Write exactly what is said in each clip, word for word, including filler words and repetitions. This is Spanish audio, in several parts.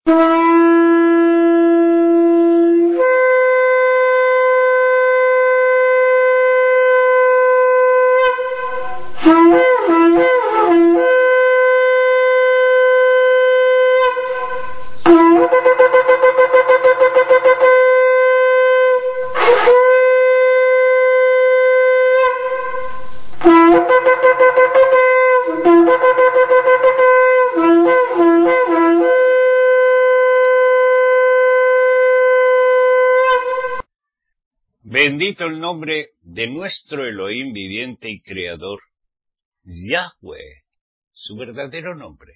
Bendito el nombre de nuestro Elohim viviente y creador, Yahweh, su verdadero nombre.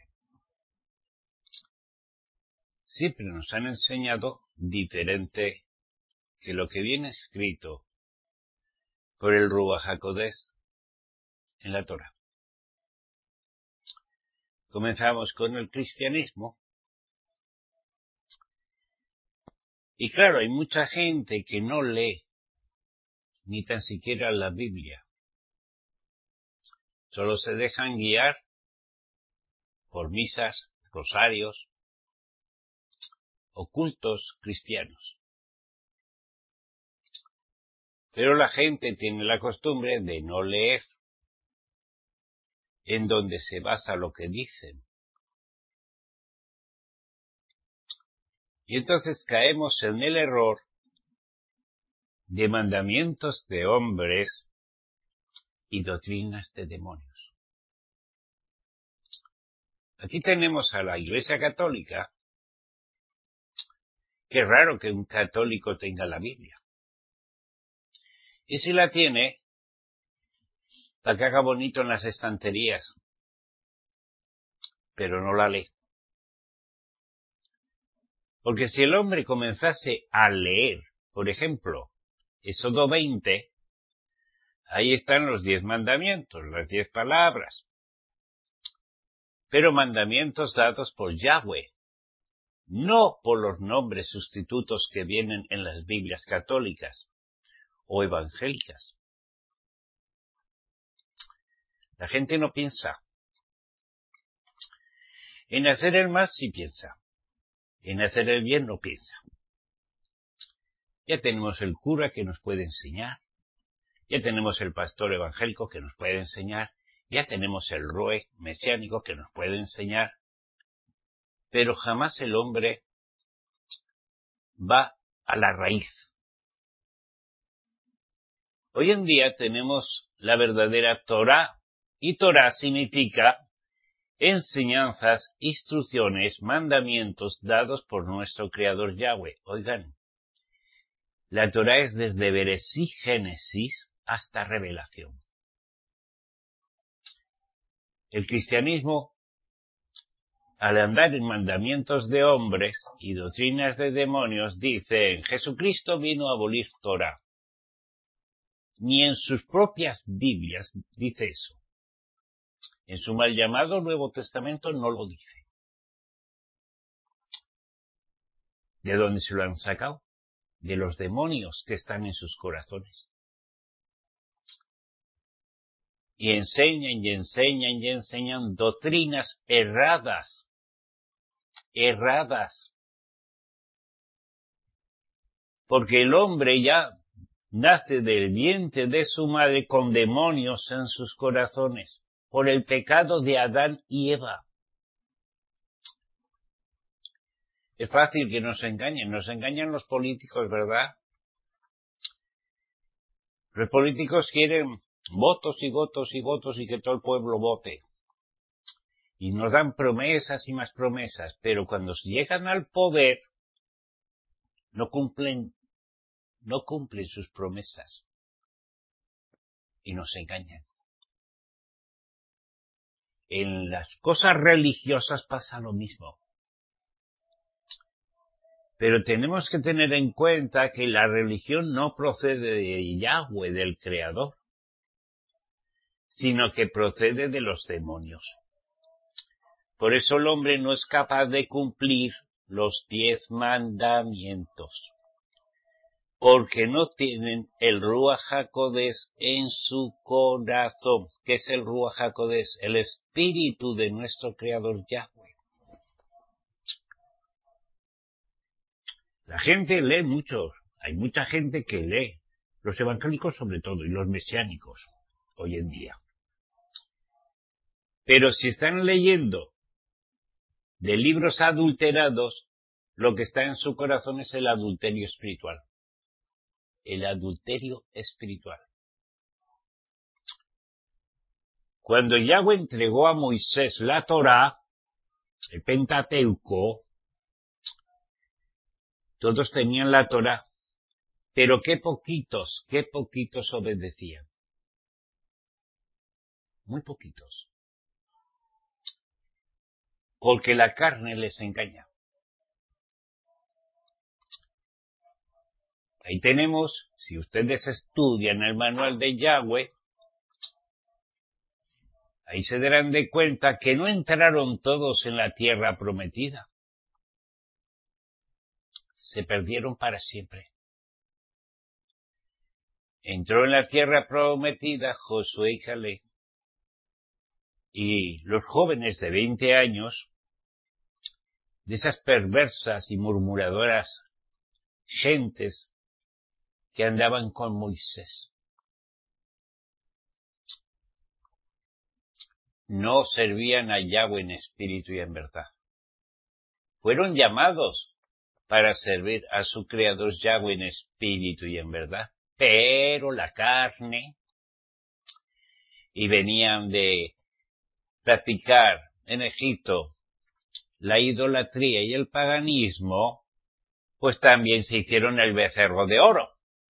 Siempre nos han enseñado diferente que lo que viene escrito por el Ruach HaKodesh en la Torah. Comenzamos con el cristianismo. Y claro, hay mucha gente que no lee ni tan siquiera la Biblia. Solo se dejan guiar por misas, rosarios o cultos cristianos. Pero la gente tiene la costumbre de no leer en donde se basa lo que dicen. Y entonces caemos en el error de mandamientos de hombres y doctrinas de demonios. Aquí tenemos a la Iglesia Católica. Qué raro que un católico tenga la Biblia. Y si la tiene, la que haga bonito en las estanterías, pero no la lee. Porque si el hombre comenzase a leer, por ejemplo, Éxodo veinte, ahí están los diez mandamientos, las diez palabras, pero mandamientos dados por Yahweh, no por los nombres sustitutos que vienen en las Biblias católicas o evangélicas. La gente no piensa. En hacer el mal sí piensa. En hacer el bien no piensa. Ya tenemos el cura que nos puede enseñar. Ya tenemos el pastor evangélico que nos puede enseñar. Ya tenemos el roe mesiánico que nos puede enseñar. Pero jamás el hombre va a la raíz. Hoy en día tenemos la verdadera Torá. Y Torá significa enseñanzas, instrucciones, mandamientos dados por nuestro Creador Yahweh. Oigan, la Torá es desde Bereshit, Génesis, hasta Revelación. El cristianismo, al andar en mandamientos de hombres y doctrinas de demonios, dice, Jesucristo vino a abolir Torá. Ni en sus propias Biblias dice eso. En su mal llamado Nuevo Testamento no lo dice. ¿De dónde se lo han sacado? De los demonios que están en sus corazones. Y enseñan y enseñan y enseñan doctrinas erradas. Erradas. Porque el hombre ya nace del vientre de su madre con demonios en sus corazones, por el pecado de Adán y Eva. Es fácil que nos engañen, nos engañan los políticos, ¿verdad? Los políticos quieren votos y votos y votos y que todo el pueblo vote. Y nos dan promesas y más promesas, pero cuando llegan al poder, no cumplen, no cumplen sus promesas. Y nos engañan. En las cosas religiosas pasa lo mismo. Pero tenemos que tener en cuenta que la religión no procede de Yahweh, del Creador, sino que procede de los demonios. Por eso el hombre no es capaz de cumplir los diez mandamientos, porque no tienen el Ruach HaKodesh en su corazón. ¿Qué es el Ruach HaKodesh? El espíritu de nuestro Creador Yahweh. La gente lee mucho, hay mucha gente que lee, los evangélicos sobre todo, y los mesiánicos, hoy en día. Pero si están leyendo de libros adulterados, lo que está en su corazón es el adulterio espiritual. El adulterio espiritual. Cuando Yahweh entregó a Moisés la Torá, el Pentateuco, todos tenían la Torá, pero qué poquitos, qué poquitos obedecían. Muy poquitos. Porque la carne les engaña. Ahí tenemos, si ustedes estudian el manual de Yahweh, ahí se darán de cuenta que no entraron todos en la tierra prometida. Se perdieron para siempre. Entró en la tierra prometida Josué y Caleb. Y los jóvenes de veinte años, de esas perversas y murmuradoras gentes que andaban con Moisés, no servían a Yahweh en espíritu y en verdad. Fueron llamados para servir a su Creador Yahweh en espíritu y en verdad, pero la carne, y venían de practicar en Egipto la idolatría y el paganismo, pues también se hicieron el becerro de oro.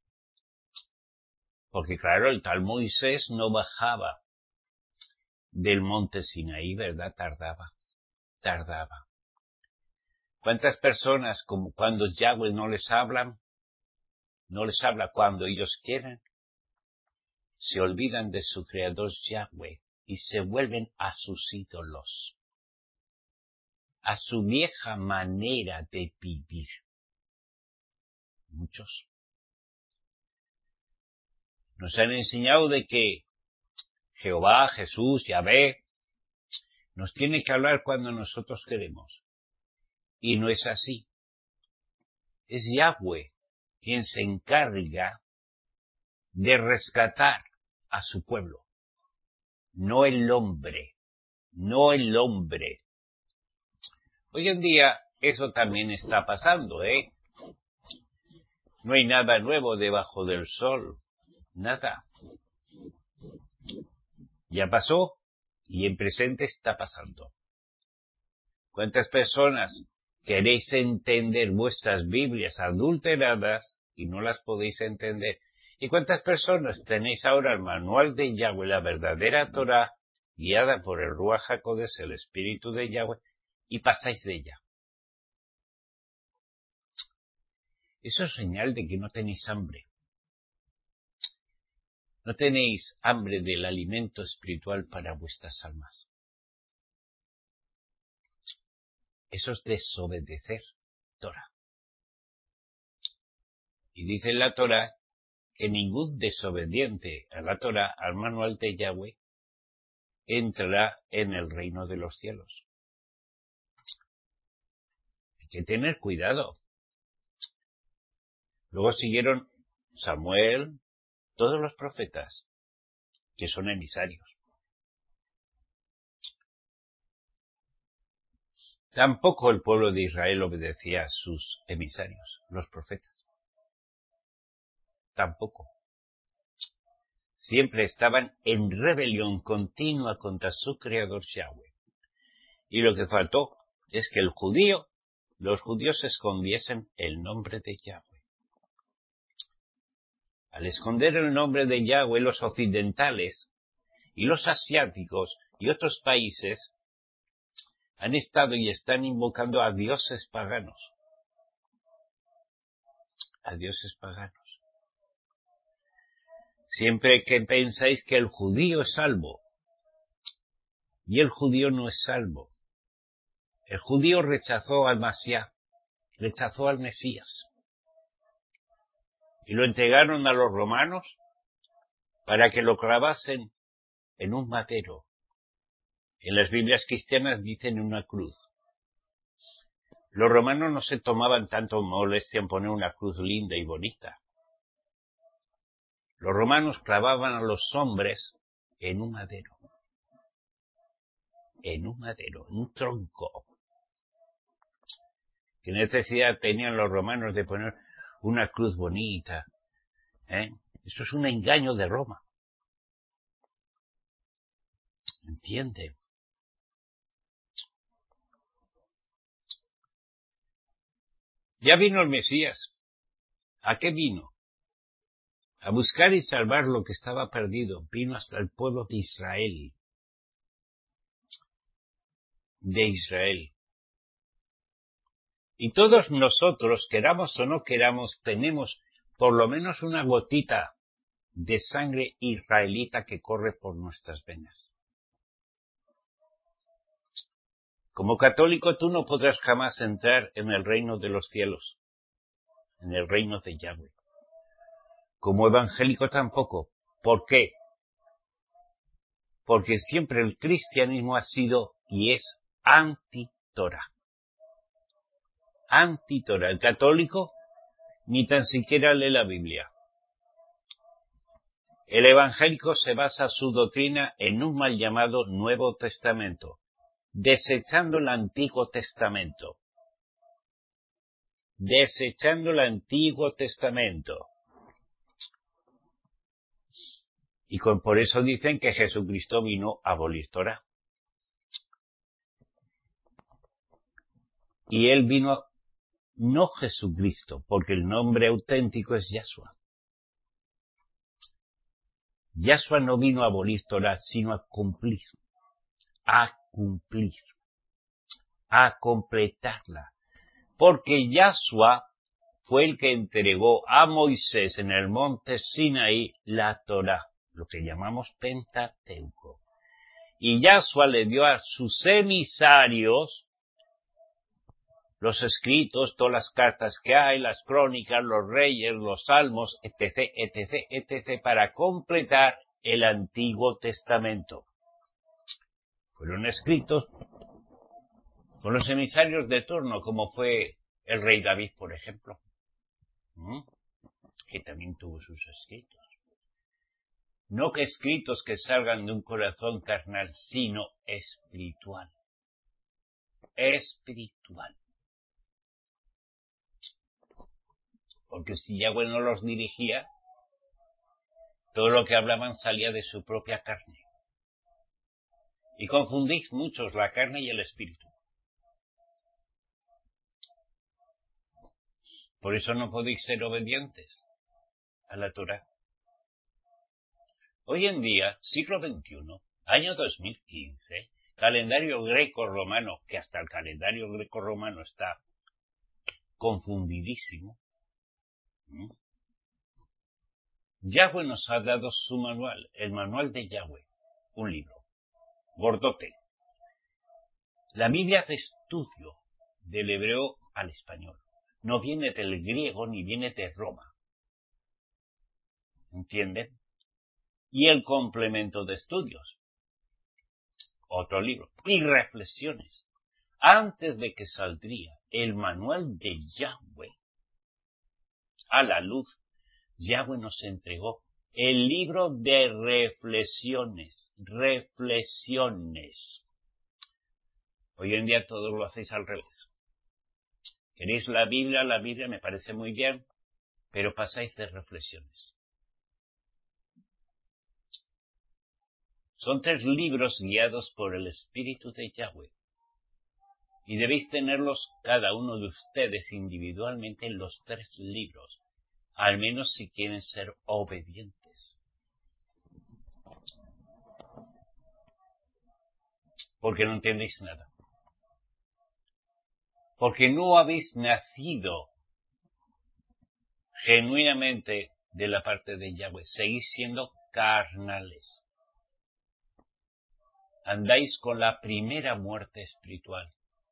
Porque claro, el tal Moisés no bajaba del monte Sinaí, ¿verdad? Tardaba, tardaba. ¿Cuántas personas, como cuando Yahweh no les hablan, no les habla cuando ellos quieren, se olvidan de su Creador Yahweh y se vuelven a sus ídolos, a su vieja manera de vivir? Muchos. Nos han enseñado de que Jehová, Jesús, Yahvé, nos tiene que hablar cuando nosotros queremos. Y no es así. Es Yahweh quien se encarga de rescatar a su pueblo. No el hombre. No el hombre. Hoy en día eso también está pasando, ¿eh? No hay nada nuevo debajo del sol. Nada. Ya pasó y en presente está pasando. ¿Cuántas personas queréis entender vuestras Biblias adulteradas y no las podéis entender? ¿Y cuántas personas tenéis ahora el manual de Yahweh, la verdadera Torah, guiada por el Ruach HaKodesh, el Espíritu de Yahweh, y pasáis de ella? Eso es señal de que no tenéis hambre. No tenéis hambre del alimento espiritual para vuestras almas. Eso es desobedecer Torah. Y dice en la Torah que ningún desobediente a la Torah, al manual de Yahweh, entrará en el reino de los cielos. Hay que tener cuidado. Luego siguieron Samuel, todos los profetas, que son emisarios. Tampoco el pueblo de Israel obedecía a sus emisarios, los profetas. Tampoco. Siempre estaban en rebelión continua contra su Creador Yahweh. Y lo que faltó es que el judío, los judíos escondiesen el nombre de Yahweh. Al esconder el nombre de Yahweh, los occidentales y los asiáticos y otros países han estado y están invocando a dioses paganos. A dioses paganos. Siempre que pensáis que el judío es salvo, y el judío no es salvo. El judío rechazó al Mashiach, rechazó al Mesías. Y lo entregaron a los romanos para que lo clavasen en un madero. En las Biblias cristianas dicen una cruz. Los romanos no se tomaban tanto molestia en poner una cruz linda y bonita. Los romanos clavaban a los hombres en un madero. En un madero, en un tronco. ¿Qué necesidad tenían los romanos de poner una cruz bonita? ¿Eh? Eso es un engaño de Roma. ¿Entiende? Ya vino el Mesías. ¿A qué vino? A buscar y salvar lo que estaba perdido. Vino hasta el pueblo de Israel. De Israel. Y todos nosotros, queramos o no queramos, tenemos por lo menos una gotita de sangre israelita que corre por nuestras venas. Como católico tú no podrás jamás entrar en el reino de los cielos, en el reino de Yahweh. Como evangélico tampoco. ¿Por qué? Porque siempre el cristianismo ha sido y es anti-Torah. Anti-Torah. El católico ni tan siquiera lee la Biblia. El evangélico se basa su doctrina en un mal llamado Nuevo Testamento, desechando el Antiguo Testamento. Desechando el Antiguo Testamento. Y con, por eso dicen que Jesucristo vino a abolir Torah. Y él vino, no Jesucristo, porque el nombre auténtico es Yahshua. Yahshua no vino a abolir Torah, sino a cumplir. A cumplir. A completarla. Porque Yahshua fue el que entregó a Moisés en el monte Sinaí la Torah, lo que llamamos Pentateuco. Y Yahshua le dio a sus emisarios los escritos, todas las cartas que hay, las crónicas, los reyes, los salmos, etc, etc, etc, para completar el Antiguo Testamento. Fueron escritos con los emisarios de turno, como fue el rey David, por ejemplo, ¿Mm? que también tuvo sus escritos. No que escritos que salgan de un corazón carnal, sino espiritual. Espiritual. Porque si Yahweh no los dirigía, todo lo que hablaban salía de su propia carne. Y confundís muchos la carne y el espíritu. Por eso no podéis ser obedientes a la Torah. Hoy en día, siglo veintiuno, año dos mil quince, calendario greco-romano, que hasta el calendario greco-romano está confundidísimo, ¿Mm? Yahweh nos ha dado su manual, el manual de Yahweh, un libro, gordote. La Biblia de estudio del hebreo al español. No viene del griego ni viene de Roma. ¿Entienden? Y el complemento de estudios. Otro libro. Y reflexiones. Antes de que saldría el manual de Yahweh a la luz, Yahweh nos entregó el libro de reflexiones. Reflexiones. Hoy en día todos lo hacéis al revés. ¿Queréis la Biblia? La Biblia me parece muy bien, pero pasáis de reflexiones. Son tres libros guiados por el Espíritu de Yahweh. Y debéis tenerlos cada uno de ustedes individualmente en los tres libros, al menos si quieren ser obedientes. Porque no entendéis nada. Porque no habéis nacido genuinamente de la parte de Yahweh. Seguís siendo carnales. Andáis con la primera muerte espiritual.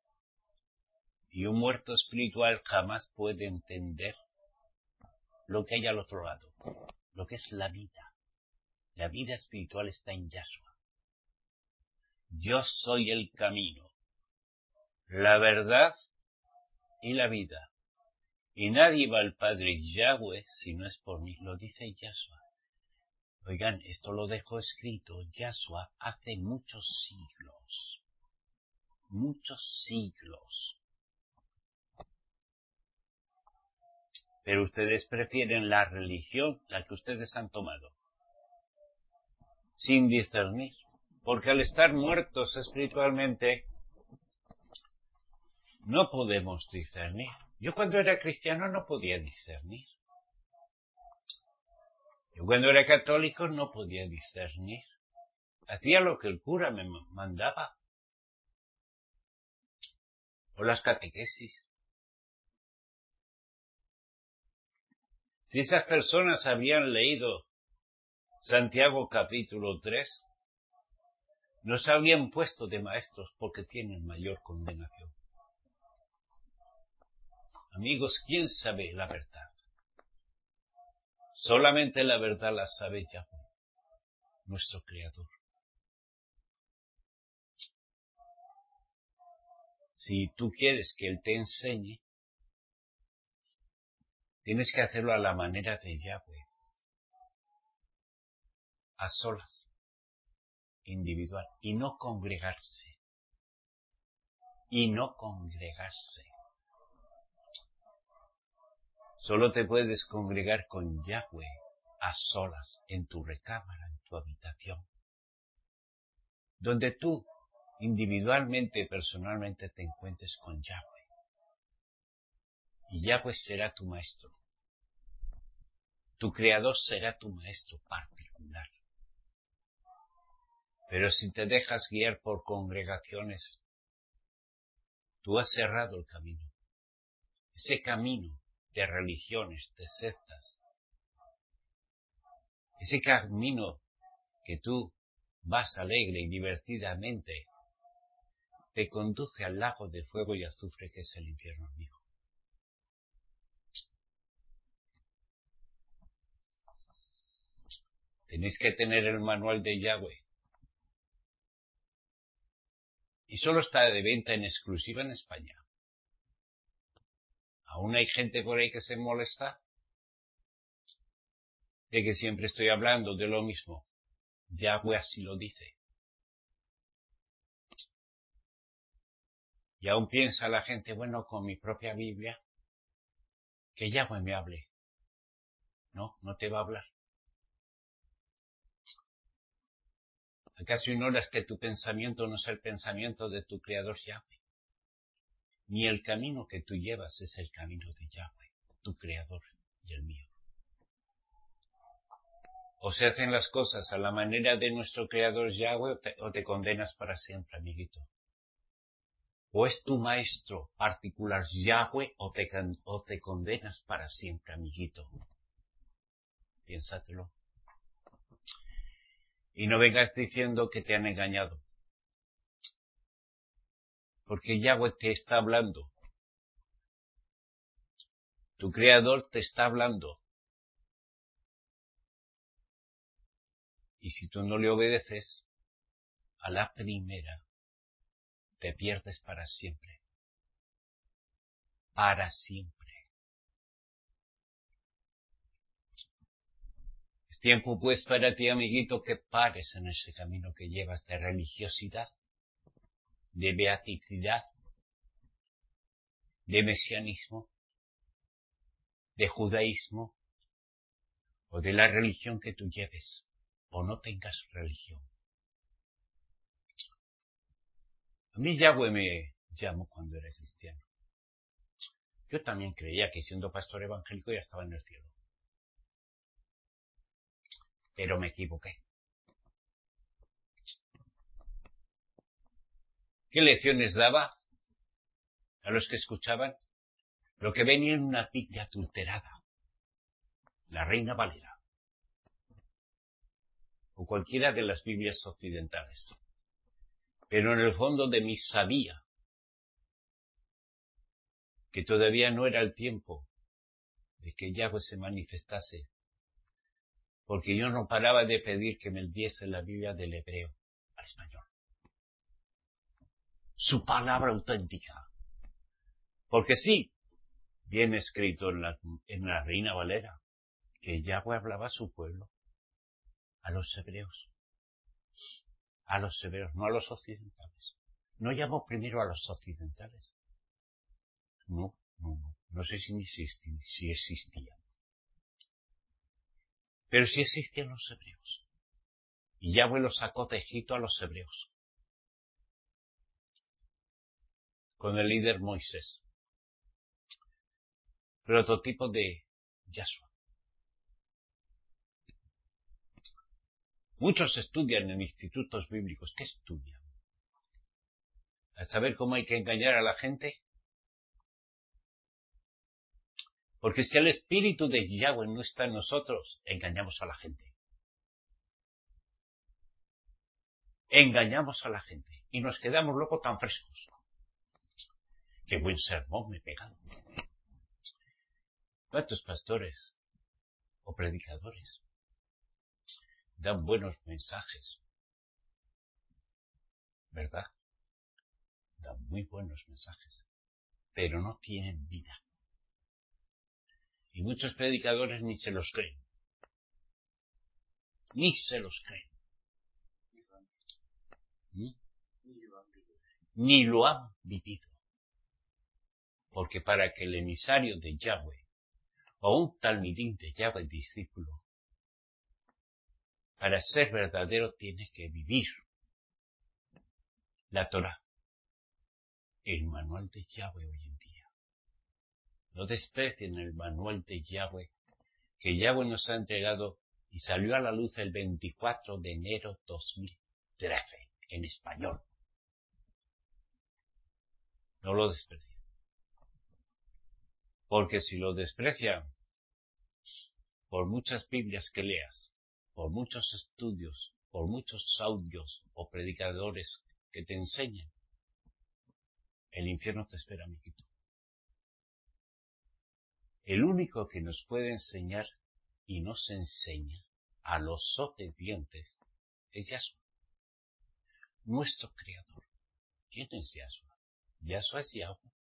Y un muerto espiritual jamás puede entender lo que hay al otro lado, lo que es la vida. La vida espiritual está en Yahshua. Yo soy el camino, la verdad y la vida. Y nadie va al Padre Yahweh si no es por mí. Lo dice Yahshua. Oigan, esto lo dejó escrito Yahshua hace muchos siglos. Muchos siglos. Pero ustedes prefieren la religión, la que ustedes han tomado, sin discernir. Porque al estar muertos espiritualmente, no podemos discernir. Yo cuando era cristiano no podía discernir. Yo cuando era católico no podía discernir. Hacía lo que el cura me mandaba. O las catequesis. Si esas personas habían leído Santiago capítulo tres, nos habían puesto de maestros porque tienen mayor condenación. Amigos, ¿quién sabe la verdad? Solamente la verdad la sabe Yahweh, nuestro Creador. Si tú quieres que Él te enseñe, tienes que hacerlo a la manera de Yahweh, a solas, individual, y no congregarse, y no congregarse. Solo te puedes congregar con Yahweh a solas, en tu recámara, en tu habitación, donde tú individualmente, personalmente te encuentres con Yahweh. Y Yahweh será tu maestro. Tu Creador será tu maestro particular. Pero si te dejas guiar por congregaciones, tú has cerrado el camino. Ese camino de religiones, de sectas. Ese camino que tú vas alegre y divertidamente, te conduce al lago de fuego y azufre que es el infierno, amigo. Tenéis que tener el manual de Yahweh. Y solo está de venta en exclusiva en España. ¿Aún hay gente por ahí que se molesta? De que siempre estoy hablando de lo mismo. Yahweh así lo dice. Y aún piensa la gente, bueno, con mi propia Biblia, que Yahweh me hable. No, no te va a hablar. ¿Acaso ignoras que tu pensamiento no es el pensamiento de tu Creador Yahweh? Ni el camino que tú llevas es el camino de Yahweh, tu Creador y el mío. O se hacen las cosas a la manera de nuestro Creador Yahweh o te, o te condenas para siempre, amiguito. O es tu maestro particular Yahweh o te, o te condenas para siempre, amiguito. Piénsatelo. Y no vengas diciendo que te han engañado. Porque Yahweh te está hablando. Tu Creador te está hablando. Y si tú no le obedeces, a la primera te pierdes para siempre. Para siempre. Es tiempo pues para ti, amiguito, que pares en ese camino que llevas de religiosidad, de beaticidad, de mesianismo, de judaísmo, o de la religión que tú lleves, o no tengas religión. A mí Yahweh me llamó cuando era cristiano. Yo también creía que siendo pastor evangélico ya estaba en el cielo. Pero me equivoqué. ¿Qué lecciones daba a los que escuchaban? Lo que venía en una Biblia adulterada, la Reina Valera, o cualquiera de las Biblias occidentales. Pero en el fondo de mí sabía que todavía no era el tiempo de que Yahweh se manifestase, porque yo no paraba de pedir que me diese la Biblia del hebreo al español. Su palabra auténtica, Porque sí, viene escrito en la, en la Reina Valera, que Yahweh hablaba a su pueblo, a los hebreos, a los hebreos, no a los occidentales. No llamó primero a los occidentales. No, no, no, no sé si existían, si existían. Pero sí existían los hebreos. Y Yahweh los sacó de Egipto a los hebreos. Con el líder Moisés. Prototipo de Yahshua. Muchos estudian en institutos bíblicos. ¿Qué estudian? ¿A saber cómo hay que engañar a la gente? Porque si el espíritu de Yahweh no está en nosotros, engañamos a la gente. Engañamos a la gente. Y nos quedamos luego tan frescos. Qué buen sermón me he pegado. ¿Cuántos pastores o predicadores dan buenos mensajes? ¿Verdad? Dan muy buenos mensajes. Pero no tienen vida. Y muchos predicadores ni se los creen. Ni se los creen. ¿Mm? Ni lo han vivido. Porque para que el emisario de Yahweh o un talmidín de Yahweh discípulo, para ser verdadero tiene que vivir la Torah, el manual de Yahweh hoy en día. No desprecien el manual de Yahweh que Yahweh nos ha entregado y salió a la luz el veinticuatro de enero de dos mil trece en español. No lo desprecien. Porque si lo desprecian, por muchas Biblias que leas, por muchos estudios, por muchos audios o predicadores que te enseñen, el infierno te espera, amiguito. El único que nos puede enseñar y nos enseña a los obedientes es Yahshua, nuestro Creador. ¿Quién es Yahshua? Yahshua es Yahweh.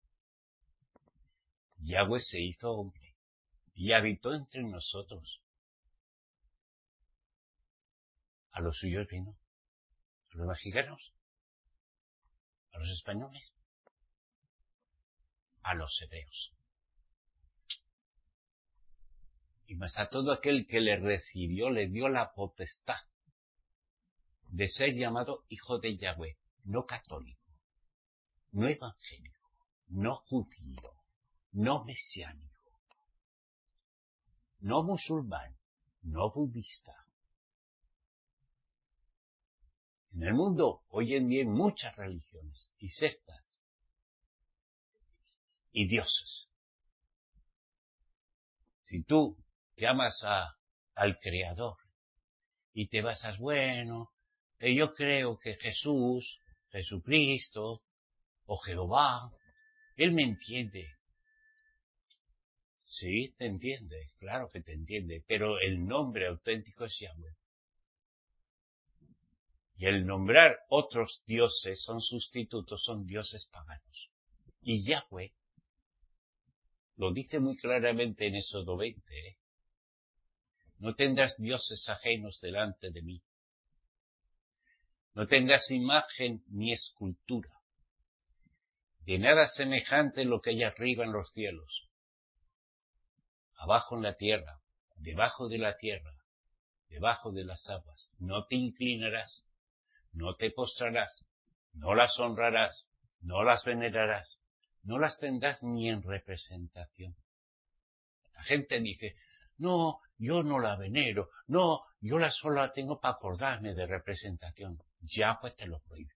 Yahweh se hizo hombre y habitó entre nosotros. A los suyos vino. A los mexicanos. A los españoles. A los hebreos. Y más a todo aquel que le recibió, le dio la potestad de ser llamado hijo de Yahweh, no católico, no evangélico, no judío, no mesiánico, no musulmán, no budista. En el mundo hoy en día hay muchas religiones y sectas y dioses. Si tú llamas a, al Creador y te basas, bueno, eh, yo creo que Jesús, Jesucristo o Jehová, Él me entiende. Sí, te entiende, claro que te entiende, pero el nombre auténtico es Yahweh. Y el nombrar otros dioses son sustitutos, son dioses paganos. Y Yahweh lo dice muy claramente en Éxodo veinte, ¿eh? No tendrás dioses ajenos delante de mí. No tendrás imagen ni escultura. De nada semejante lo que hay arriba en los cielos, abajo en la tierra, debajo de la tierra, debajo de las aguas. No te inclinarás, no te postrarás, no las honrarás, no las venerarás, no las tendrás ni en representación. La gente dice, no, yo no la venero, no, yo la solo la tengo para acordarme de representación. Ya pues te lo prohíbe.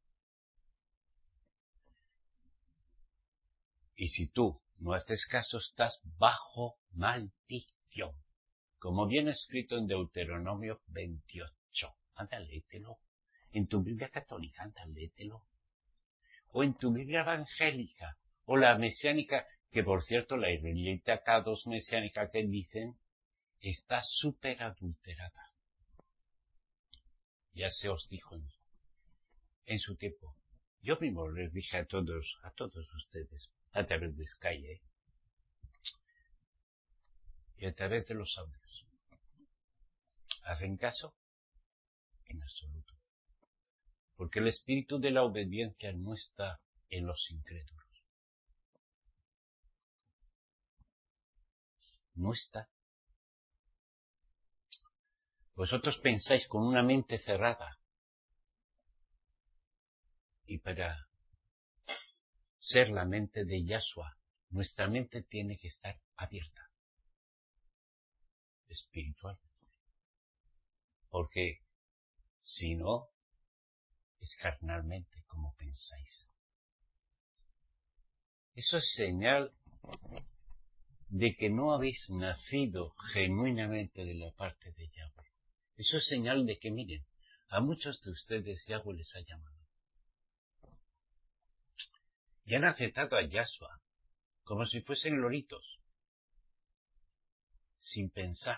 Y si tú no haces caso, estás bajo maldición. Como viene escrito en Deuteronomio veintiocho. Anda, léetelo. En tu Biblia católica, anda, léetelo. O en tu Biblia evangélica, o la mesiánica, que por cierto la israelita K dos mesiánica que dicen, está súper adulterada. Ya se os dijo en, en su tiempo. Yo mismo les dije a todos, a todos ustedes, a través de Skype, ¿eh? Y a través de los audios. ¿Hacen caso? En absoluto. Porque el espíritu de la obediencia no está en los incrédulos. No está. Vosotros pensáis con una mente cerrada. Y para ser la mente de Yahshua, nuestra mente tiene que estar abierta. Espiritual. Porque si no, es carnalmente como pensáis. Eso es señal de que no habéis nacido genuinamente de la parte de Yahweh. Eso es señal de que, miren, a muchos de ustedes Yahweh les ha llamado. Y han aceptado a Yahshua como si fuesen loritos, sin pensar.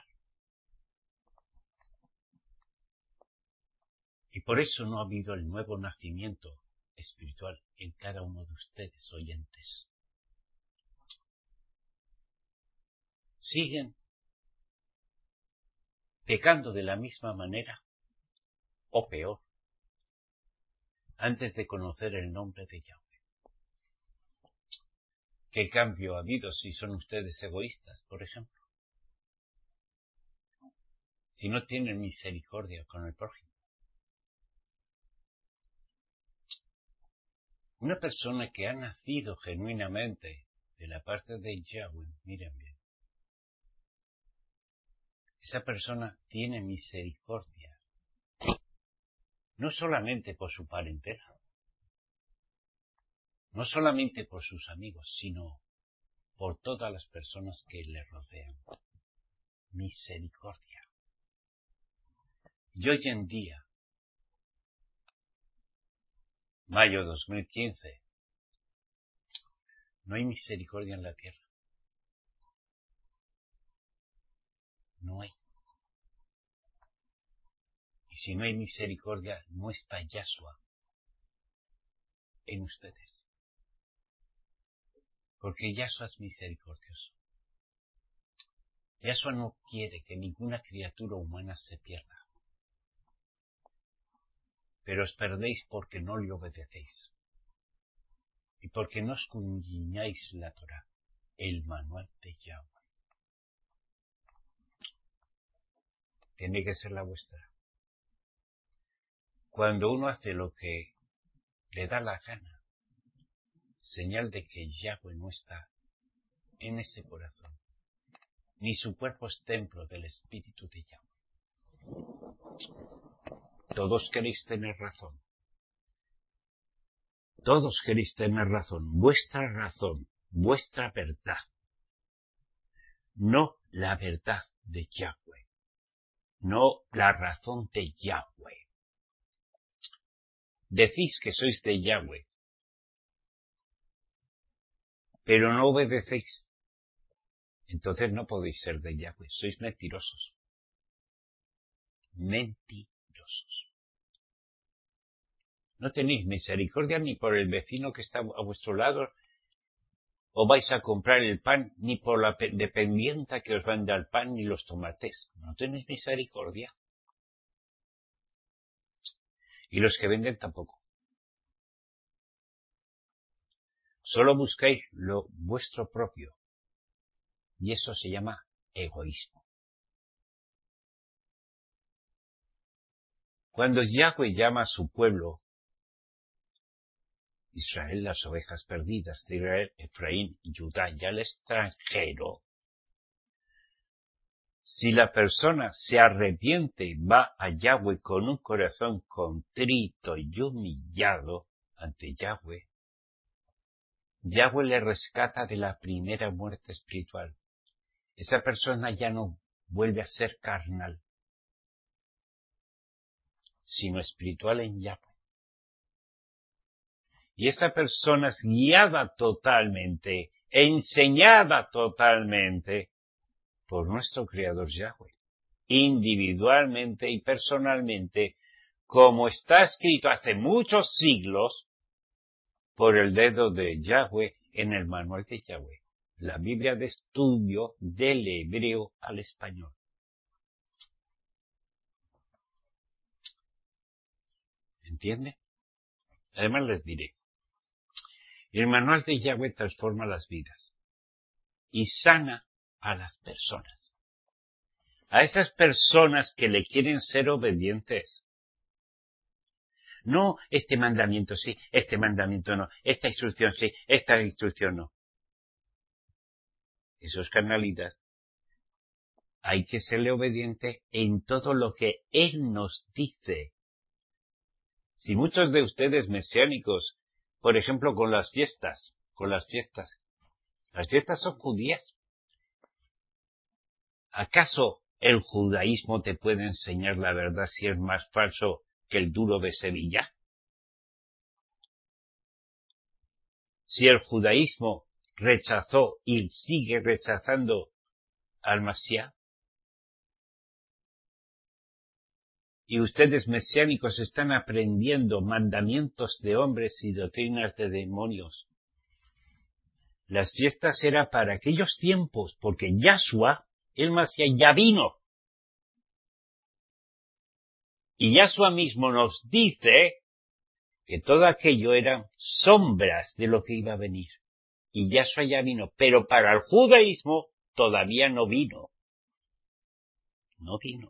Y por eso no ha habido el nuevo nacimiento espiritual en cada uno de ustedes oyentes. Siguen pecando de la misma manera, o peor, antes de conocer el nombre de Yahweh. ¿Qué cambio ha habido si son ustedes egoístas, por ejemplo? Si no tienen misericordia con el prójimo. Una persona que ha nacido genuinamente de la parte de Yahweh, miren bien, esa persona tiene misericordia, no solamente por su parentela, no solamente por sus amigos, sino por todas las personas que le rodean. Misericordia. Y hoy en día, mayo dos mil quince, no hay misericordia en la tierra. No hay. Y si no hay misericordia, no está Yahshua en ustedes. Porque Yahshua es misericordioso. Yahshua no quiere que ninguna criatura humana se pierda. Pero os perdéis porque no le obedecéis. Y porque no escudriñáis la Torá, el manual de Yahweh. Tiene que ser la vuestra. Cuando uno hace lo que le da la gana, señal de que Yahweh no está en ese corazón, ni su cuerpo es templo del Espíritu de Yahweh. Todos queréis tener razón. Todos queréis tener razón. Vuestra razón, vuestra verdad. No la verdad de Yahweh. No la razón de Yahweh. Decís que sois de Yahweh, pero no obedecéis. Entonces no podéis ser de Yahweh. Sois mentirosos. Mentirosos. No tenéis misericordia ni por el vecino que está a vuestro lado, o vais a comprar el pan, ni por la dependienta que os vende el pan, ni los tomates. No tenéis misericordia. Y los que venden tampoco. Solo buscáis lo vuestro propio. Y eso se llama egoísmo. Cuando Yahweh llama a su pueblo, Israel, las ovejas perdidas de Israel, Efraín y Judá, y al extranjero, si la persona se arrepiente, va a Yahweh con un corazón contrito y humillado ante Yahweh, Yahweh le rescata de la primera muerte espiritual. Esa persona ya no vuelve a ser carnal, sino espiritual en Yahweh. Y esa persona es guiada totalmente, enseñada totalmente por nuestro Creador Yahweh, individualmente y personalmente, como está escrito hace muchos siglos, por el dedo de Yahweh en el manual de Yahweh, la Biblia de estudio del hebreo al español. ¿Entiende? Además les diré, el manual de Yahweh transforma las vidas y sana a las personas. A esas personas que le quieren ser obedientes. No este mandamiento sí, este mandamiento no, esta instrucción sí, esta instrucción no. Eso es carnalidad. Hay que serle obediente en todo lo que Él nos dice. Si muchos de ustedes mesiánicos, por ejemplo, con las fiestas, con las fiestas, las fiestas son judías. ¿Acaso el judaísmo te puede enseñar la verdad si es más falso que el duro de Sevilla? Si el judaísmo rechazó y sigue rechazando al Mashiach, y ustedes mesiánicos están aprendiendo mandamientos de hombres y doctrinas de demonios. Las fiestas eran para aquellos tiempos, porque Yahshua, el Mashiach, ya vino. Y Yahshua mismo nos dice que todo aquello eran sombras de lo que iba a venir. Y Yahshua ya vino, pero para el judaísmo todavía no vino. No vino.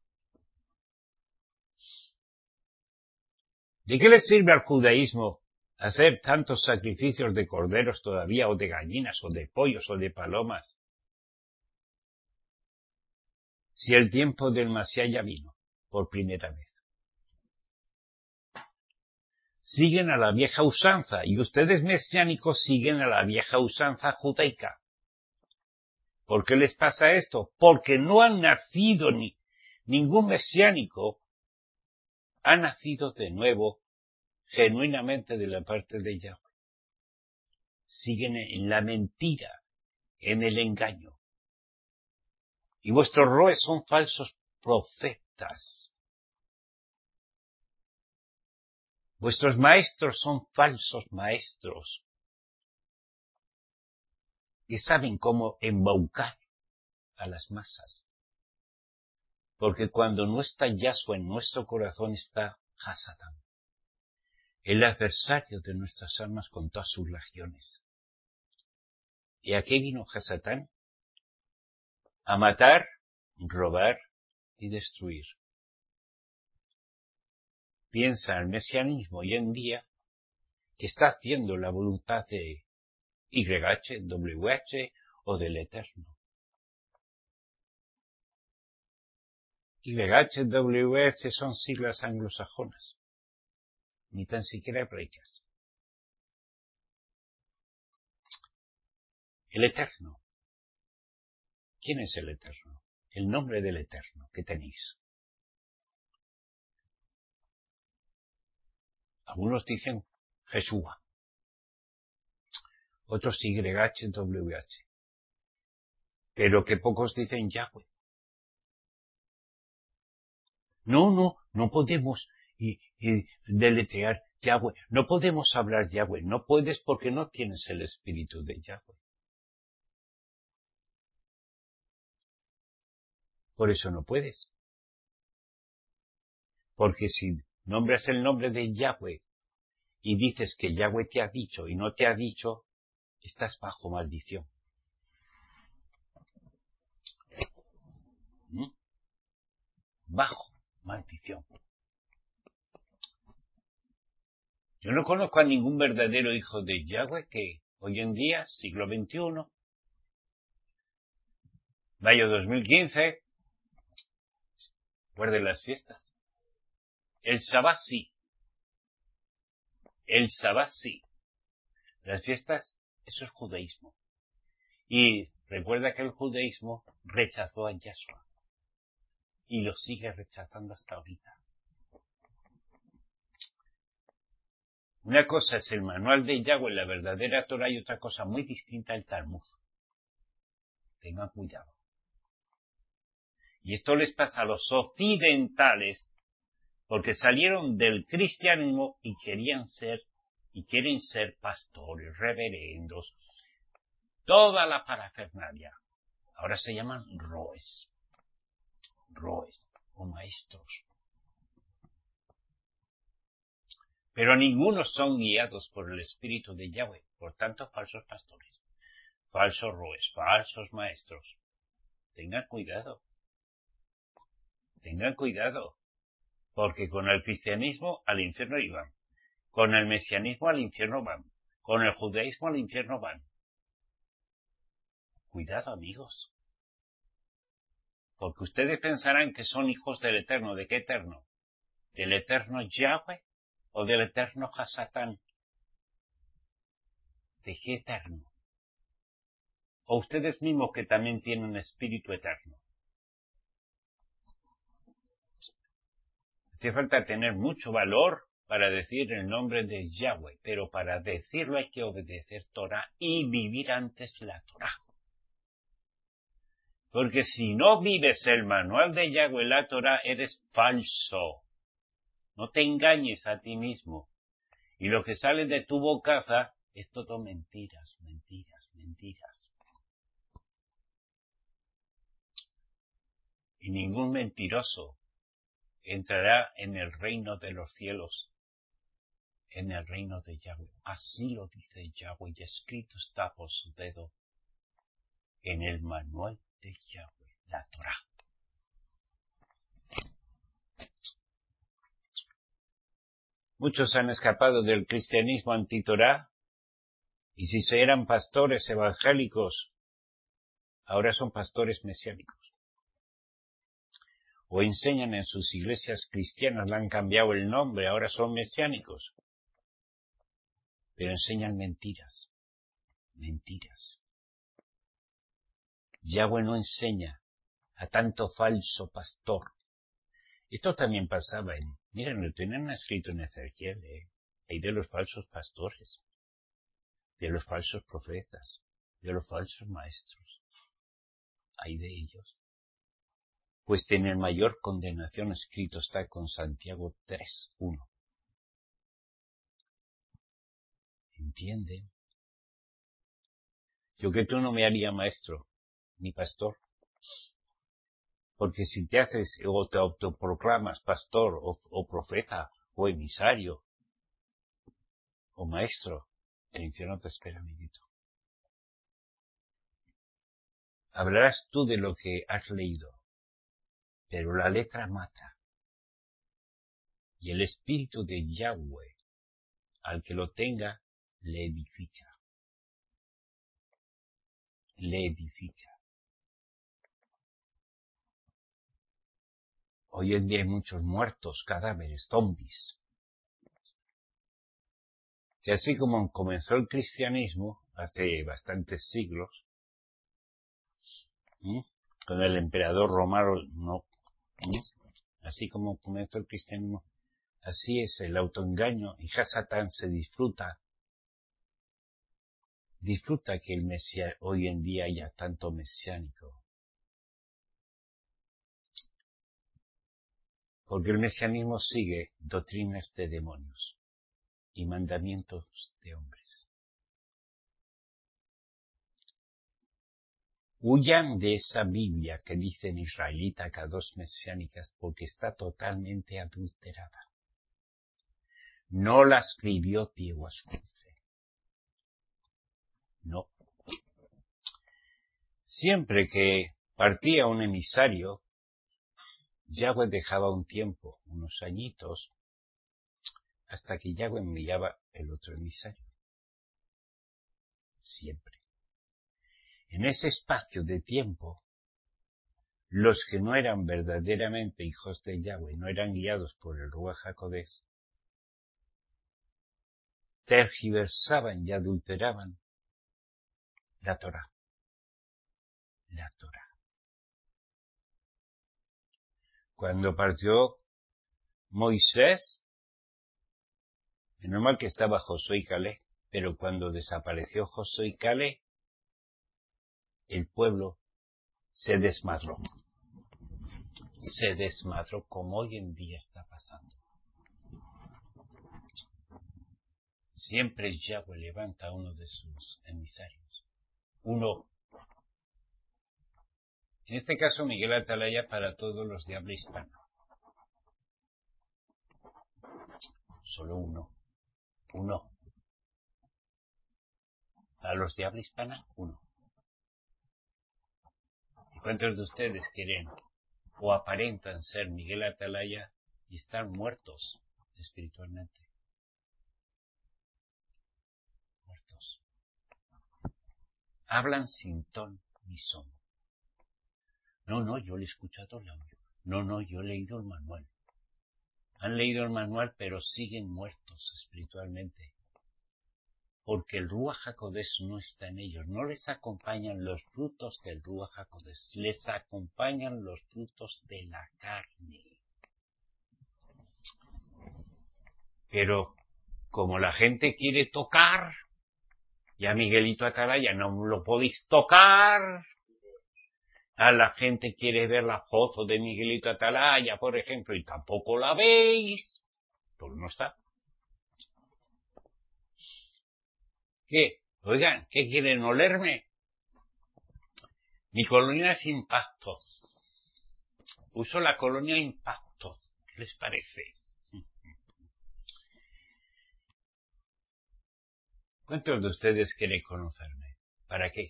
¿De qué le sirve al judaísmo hacer tantos sacrificios de corderos todavía, o de gallinas, o de pollos, o de palomas, si el tiempo del Mashiach ya vino por primera vez? Siguen a la vieja usanza, y ustedes mesiánicos siguen a la vieja usanza judaica. ¿Por qué les pasa esto? Porque no han nacido ni ningún mesiánico ha nacido de nuevo genuinamente de la parte de Yahweh. Siguen en la mentira, en el engaño. Y vuestros roes son falsos profetas. Vuestros maestros son falsos maestros que saben cómo embaucar a las masas. Porque cuando no está Yahshua en nuestro corazón está Hasatán, el adversario de nuestras almas con todas sus legiones. ¿Y a qué vino Hasatán? A matar, robar y destruir. Piensa el mesianismo hoy en día que está haciendo la voluntad de Y H, W H o del Eterno. Y H, W H son siglas anglosajonas, ni tan siquiera hebreicas. El Eterno. ¿Quién es el Eterno? El nombre del Eterno que tenéis. Algunos dicen Jesúa, otros Y H, W H, pero que pocos dicen Yahweh. No, no, no podemos y, y deletrear Yahweh, no podemos hablar Yahweh, no puedes porque no tienes el espíritu de Yahweh. Por eso no puedes. Porque si nombras el nombre de Yahweh y dices que Yahweh te ha dicho y no te ha dicho, estás bajo maldición. ¿Mm? Bajo maldición. Yo no conozco a ningún verdadero hijo de Yahweh que hoy en día, siglo veintiuno, mayo dos mil quince, guarde las fiestas. El Shabbat sí. El Shabbat sí. Las fiestas, eso es judaísmo. Y recuerda que el judaísmo rechazó a Yahshua. Y lo sigue rechazando hasta ahorita. Una cosa es el manual de Yahweh, la verdadera Torah, y otra cosa muy distinta el Talmud. Tengan cuidado. Y esto les pasa a los occidentales porque salieron del cristianismo y querían ser y quieren ser pastores, reverendos, toda la parafernalia. Ahora se llaman roes, roes o maestros. Pero ninguno son guiados por el Espíritu de Yahweh, por tanto falsos pastores, falsos roes, falsos maestros. Tengan cuidado, tengan cuidado, porque con el cristianismo al infierno iban, con el mesianismo al infierno van, con el judaísmo al infierno van. Cuidado, amigos, porque ustedes pensarán que son hijos del Eterno. ¿De qué Eterno? ¿Del Eterno Yahweh o del Eterno Hasatán? ¿De qué Eterno? ¿O ustedes mismos que también tienen espíritu eterno? Hace falta tener mucho valor para decir el nombre de Yahweh, pero para decirlo hay que obedecer Torah y vivir antes la Torah. Porque si no vives el manual de Yahweh, la Torah, eres falso. No te engañes a ti mismo. Y lo que sale de tu bocaza es todo mentiras, mentiras, mentiras. Y ningún mentiroso entrará en el reino de los cielos, en el reino de Yahweh. Así lo dice Yahweh, y escrito está por su dedo en el manual de Yahweh, la Torah. Muchos han escapado del cristianismo anti-Torah, y si se eran pastores evangélicos, ahora son pastores mesiánicos. O enseñan en sus iglesias cristianas, le han cambiado el nombre, ahora son mesiánicos. Pero enseñan mentiras, mentiras. Yahweh no enseña a tanto falso pastor. Esto también pasaba en, miren, lo tienen escrito en Ezequiel, ¿eh? Hay de los falsos pastores, de los falsos profetas, de los falsos maestros. Hay de ellos. Pues tienen mayor condenación, escrito está con Santiago tres uno. ¿Entienden? Yo que tú no me haría maestro, ni pastor. Porque si te haces o te autoproclamas pastor o, o profeta o emisario o maestro, el infierno te espera, amiguito. Hablarás tú de lo que has leído, pero la letra mata. Y el espíritu de Yahweh, al que lo tenga, le edifica. Le edifica. Hoy en día hay muchos muertos, cadáveres, zombies. Que así como comenzó el cristianismo hace bastantes siglos, ¿sí?, con el emperador romano, no, ¿sí?, así como comenzó el cristianismo, así es el autoengaño, y ya Satán se disfruta, disfruta que el Mesías hoy en día haya tanto mesiánico. Porque el mesianismo sigue doctrinas de demonios y mandamientos de hombres. Huyan de esa Biblia que dicen israelita dos mesiánicas porque está totalmente adulterada. No la escribió Diego Ascunce. No. Siempre que partía un emisario, Yahweh dejaba un tiempo, unos añitos, hasta que Yahweh enviaba el otro emisario. Siempre. En ese espacio de tiempo, los que no eran verdaderamente hijos de Yahweh, no eran guiados por el Ruach HaKodesh, tergiversaban y adulteraban la Torah. La Torah. Cuando partió Moisés, es normal que estaba Josué y Caleb, pero cuando desapareció Josué y Caleb, el pueblo se desmadró. Se desmadró como hoy en día está pasando. siempre Yahweh levanta a uno de sus emisarios. Uno. En este caso, Miguel Atalaya para todos los de habla hispana. Solo uno. Uno. Para los de habla hispana, uno. ¿Y cuántos de ustedes quieren o aparentan ser Miguel Atalaya y están muertos espiritualmente? Muertos. Hablan sin ton ni son. No, no, yo le he escuchado el audio. No, no, yo he leído el manual. Han leído el manual, pero siguen muertos espiritualmente. Porque el Ruach HaKodesh no está en ellos. No les acompañan los frutos del Ruach HaKodesh. Les acompañan los frutos de la carne. Pero como la gente quiere tocar, ya Miguelito Atalaya no lo podéis tocar. A la gente quiere ver la foto de Miguelito Atalaya, por ejemplo, y tampoco la veis. Pues no está. ¿Qué? Oigan, ¿qué quieren olerme? Mi colonia es Impacto. Uso la colonia Impacto. ¿Qué les parece? ¿Cuántos de ustedes quieren conocerme? ¿Para qué?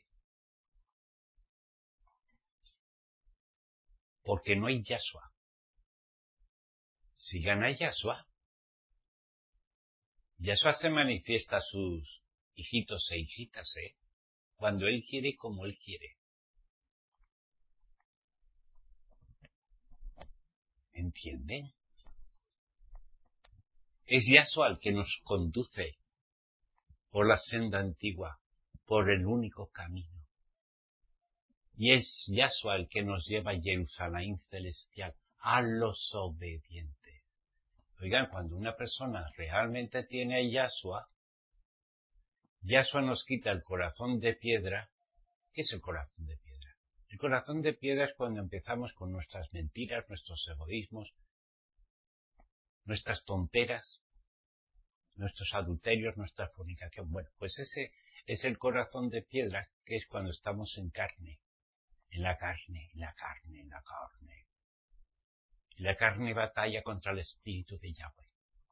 Porque no hay Yahshua. Si gana Yahshua, Yahshua se manifiesta a sus hijitos e hijitas, ¿eh? Cuando Él quiere y como Él quiere. ¿Entienden? Es Yahshua el que nos conduce por la senda antigua, por el único camino. Y es Yahshua el que nos lleva a Jerusalén celestial, a los obedientes. Oigan, cuando una persona realmente tiene a Yahshua, Yahshua nos quita el corazón de piedra. ¿Qué es el corazón de piedra? El corazón de piedra es cuando empezamos con nuestras mentiras, nuestros egoísmos, nuestras tonteras, nuestros adulterios, nuestra fornicación. Bueno, pues ese es el corazón de piedra, que es cuando estamos en carne. En la carne, en la carne, en la carne. Y la carne batalla contra el espíritu de Yahweh.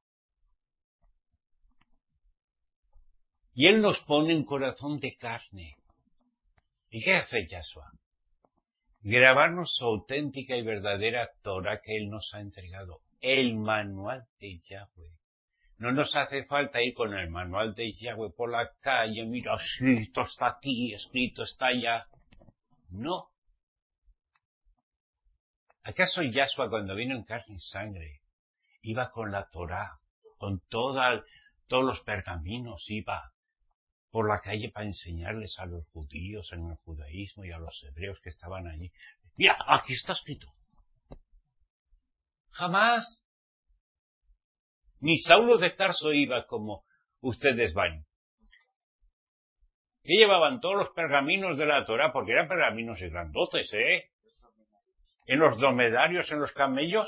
Y Él nos pone un corazón de carne. ¿Y qué hace Yahshua? Grabarnos su auténtica y verdadera Torah que Él nos ha entregado. El manual de Yahweh. No nos hace falta ir con el manual de Yahweh por la calle. Mira, escrito está aquí, escrito está allá. No. ¿Acaso Yahshua cuando vino en carne y sangre iba con la Torah, con toda, todos los pergaminos, iba por la calle para enseñarles a los judíos en el judaísmo y a los hebreos que estaban allí? Mira, aquí está escrito. Jamás. Ni Saulo de Tarso iba como ustedes van. Que llevaban todos los pergaminos de la Torah, porque eran pergaminos y grandotes, ¿eh? En los dromedarios, en los camellos.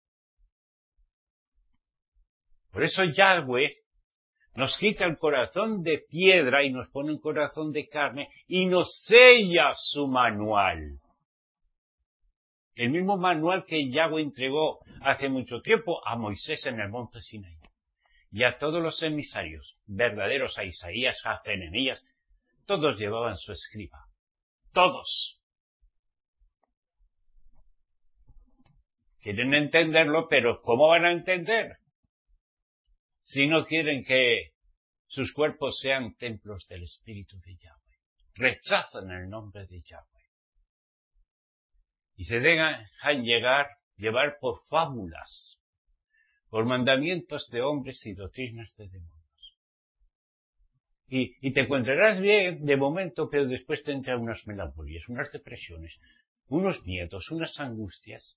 Por eso Yahweh nos quita el corazón de piedra y nos pone un corazón de carne y nos sella su manual. El mismo manual que Yahweh entregó hace mucho tiempo a Moisés en el monte Sinaí. Y a todos los emisarios verdaderos, a Isaías, a Jeremías, todos llevaban su escriba. Todos. Quieren entenderlo, pero ¿cómo van a entender? Si no quieren que sus cuerpos sean templos del Espíritu de Yahweh. Rechazan el nombre de Yahweh. Y se dejan llegar, llevar por fábulas, por mandamientos de hombres y doctrinas de demonios. Y, y te encontrarás bien de momento, pero después te entran unas melancolías, unas depresiones, unos miedos, unas angustias.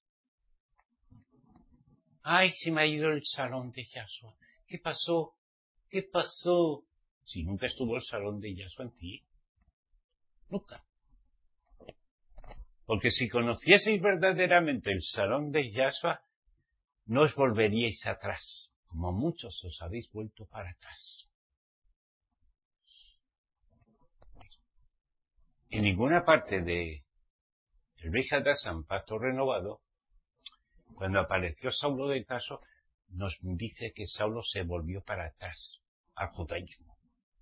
Ay, se me ha ido el salón de Yahshua. ¿Qué pasó? ¿Qué pasó? Si nunca estuvo el salón de Yahshua en ti. Nunca. Porque si conocieseis verdaderamente el salón de Yahshua, no os volveríais atrás, como muchos os habéis vuelto para atrás. En ninguna parte de el Brit Hadashan, Pacto Renovado, cuando apareció Saulo de Tarso, nos dice que Saulo se volvió para atrás al judaísmo.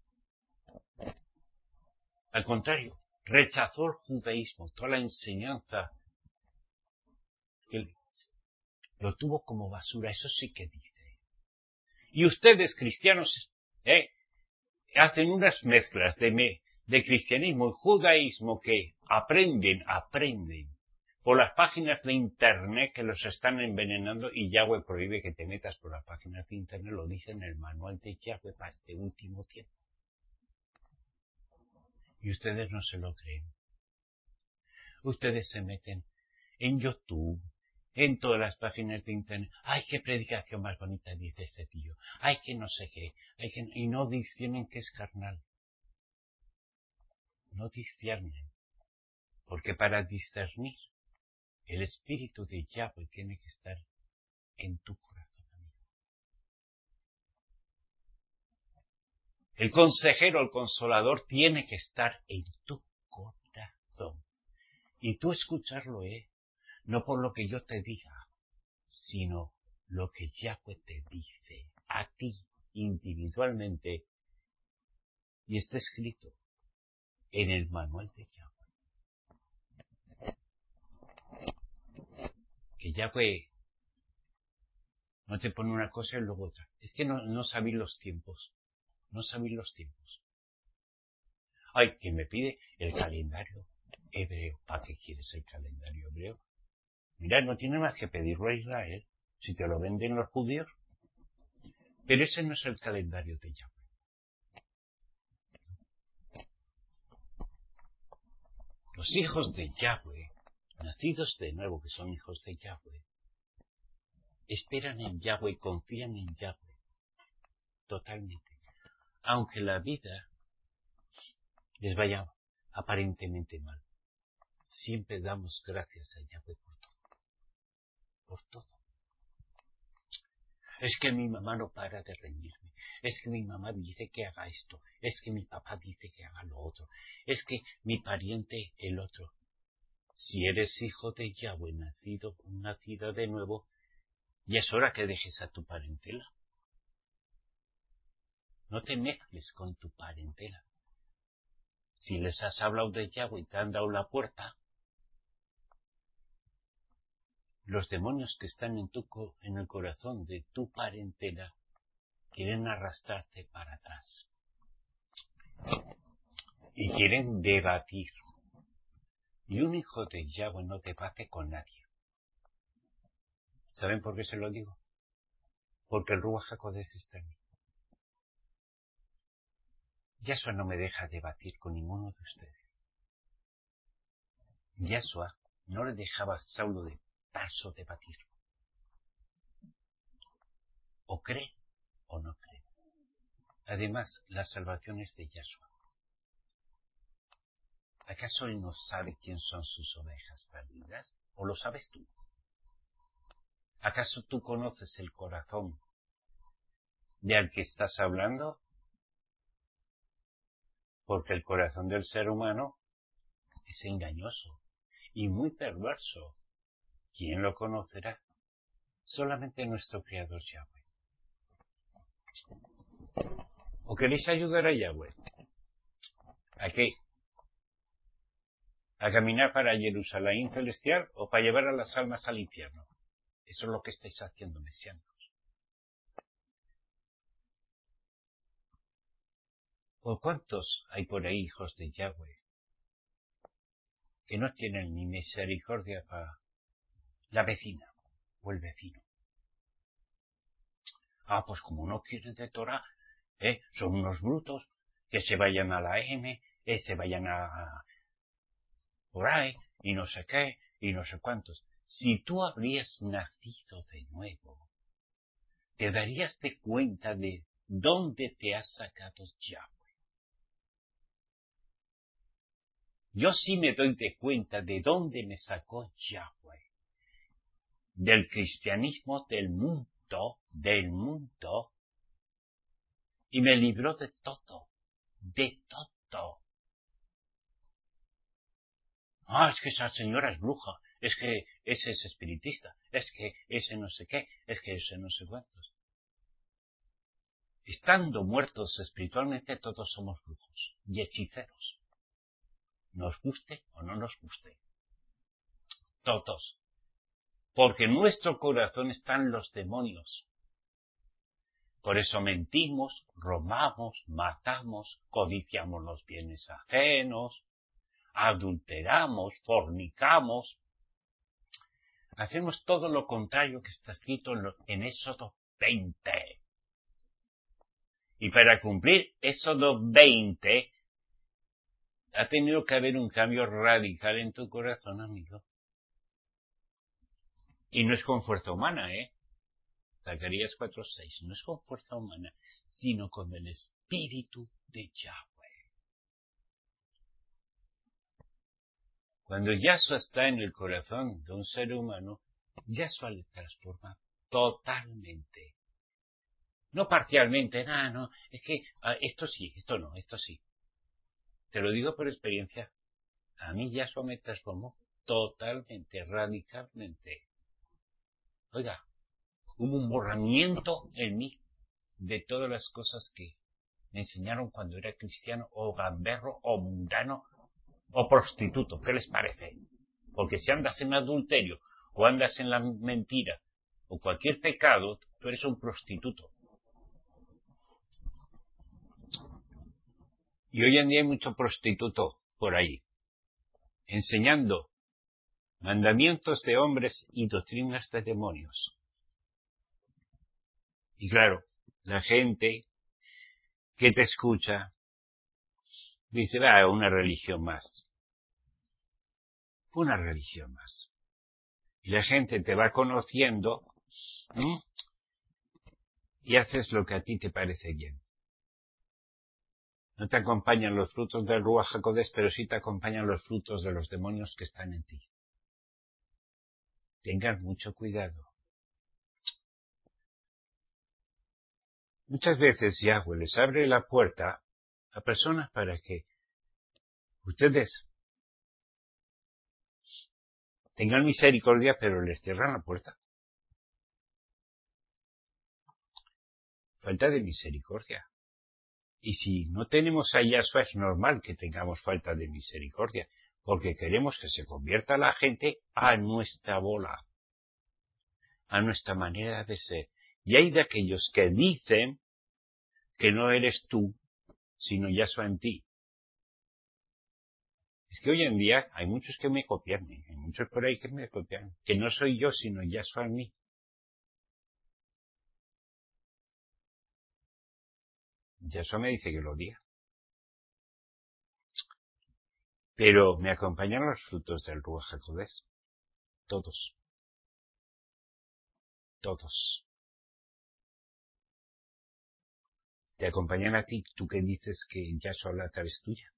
Al contrario, rechazó el judaísmo, toda la enseñanza, que lo tuvo como basura, eso sí que dice. Y ustedes, cristianos, ¿eh? hacen unas mezclas de, me, de cristianismo y judaísmo que aprenden, aprenden por las páginas de internet que los están envenenando, y Yahweh prohíbe que te metas por las páginas de internet, lo dice en el manual de Yahweh para este último tiempo. Y ustedes no se lo creen. Ustedes se meten en YouTube, en todas las páginas de internet. ¡Ay, qué predicación más bonita dice este tío! ¡Ay, que no sé qué! Ay, que... Y no disciernen que es carnal. No disciernen. Porque para discernir, el espíritu de Yahweh tiene que estar en tu corazón, amigo. El consejero, el consolador, tiene que estar en tu corazón. Y tú escucharlo, ¿eh? No por lo que yo te diga, sino lo que Yahweh te dice a ti individualmente, y está escrito en el manual de Yahweh. Que Yahweh no te pone una cosa y luego otra. Es que no, no sabéis los tiempos. No sabéis los tiempos. Ay, que me pide el calendario hebreo. ¿Para qué quieres el calendario hebreo? Mira, no tiene más que pedirlo a Israel. Si te lo venden los judíos. Pero ese no es el calendario de Yahweh. Los hijos de Yahweh, nacidos de nuevo, que son hijos de Yahweh, esperan en Yahweh y confían en Yahweh. Totalmente. Aunque la vida les vaya aparentemente mal. Siempre damos gracias a Yahweh por todo. Por todo. Es que mi mamá no para de reñirme. Es que mi mamá dice que haga esto. Es que mi papá dice que haga lo otro. Es que mi pariente el otro. Si eres hijo de Yahweh, nacido, nacido de nuevo, ya es hora que dejes a tu parentela. No te mezcles con tu parentela. Si les has hablado de Yahweh y te han dado la puerta, los demonios que están en, tu, en el corazón de tu parentela quieren arrastrarte para atrás. Y quieren debatir. Y un hijo de Yahweh no debate con nadie. ¿Saben por qué se lo digo? Porque el Ruach HaKodesh está en mí. Yahshua no me deja debatir con ninguno de ustedes. Yahshua no le dejaba a Saulo de Tarso debatir. O cree o no cree. Además, la salvación es de Yahshua. ¿Acaso él no sabe quién son sus ovejas perdidas? ¿O lo sabes tú? ¿Acaso tú conoces el corazón de al que estás hablando? Porque el corazón del ser humano es engañoso y muy perverso. ¿Quién lo conocerá? Solamente nuestro Creador Yahweh. ¿O queréis ayudar a Yahweh? ¿A qué? ¿A caminar para Jerusalén celestial o para llevar a las almas al infierno? Eso es lo que estáis haciendo, mesianos. ¿O cuántos hay por ahí, hijos de Yahweh, que no tienen ni misericordia para la vecina o el vecino? Ah, pues como no quieren de Torah, ¿eh? Son unos brutos, que se vayan a la M, eh, se vayan a, a por ahí, y no sé qué, y no sé cuántos. Si tú habrías nacido de nuevo, te darías de cuenta de dónde te has sacado Yahweh. Yo sí me doy de cuenta de dónde me sacó Yahweh. Del cristianismo del mundo, del mundo, y me libró de todo, de todo. Ah, es que esa señora es bruja, es que ese es espiritista, es que ese no sé qué, es que ese no sé cuántos. Estando muertos espiritualmente, todos somos brujos y hechiceros. Nos guste o no nos guste. Todos. Porque en nuestro corazón están los demonios. Por eso mentimos, robamos, matamos, codiciamos los bienes ajenos, adulteramos, fornicamos. Hacemos todo lo contrario que está escrito en, lo, en Éxodo veinte. Y para cumplir Éxodo veinte, ha tenido que haber un cambio radical en tu corazón, amigo. Y no es con fuerza humana, ¿eh? Zacarías cuatro seis, no es con fuerza humana, sino con el Espíritu de Yahweh. Cuando Yahshua está en el corazón de un ser humano, Yahshua le transforma totalmente. No parcialmente, nada, no, es que ah, esto sí, esto no, esto sí. Te lo digo por experiencia. A mí Yahshua me transformó totalmente, radicalmente. Oiga, hubo un borramiento en mí de todas las cosas que me enseñaron cuando era cristiano, o gamberro, o mundano, o prostituto. ¿Qué les parece? Porque si andas en adulterio, o andas en la mentira, o cualquier pecado, tú eres un prostituto. Y hoy en día hay mucho prostituto por ahí, enseñando mandamientos de hombres y doctrinas de demonios. Y claro, la gente que te escucha dice, va, una religión más. Una religión más. Y la gente te va conociendo, ¿sí? Y haces lo que a ti te parece bien. No te acompañan los frutos del Ruach HaKodesh, pero sí te acompañan los frutos de los demonios que están en ti. Tengan mucho cuidado. Muchas veces Yahweh les abre la puerta a personas para que ustedes tengan misericordia, pero les cierran la puerta. Falta de misericordia. Y si no tenemos a Yahshua, es normal que tengamos falta de misericordia, porque queremos que se convierta la gente a nuestra bola, a nuestra manera de ser. Y hay de aquellos que dicen que no eres tú, sino Yahshua en ti. Es que hoy en día hay muchos que me copian, hay muchos por ahí que me copian, que no soy yo, sino Yahshua en mí. Yahshua me dice que lo diga. Pero me acompañan los frutos del Ruach HaKodesh. Todos. Todos. Te acompañan a ti, tú que dices que Yahshua habla a través tuya.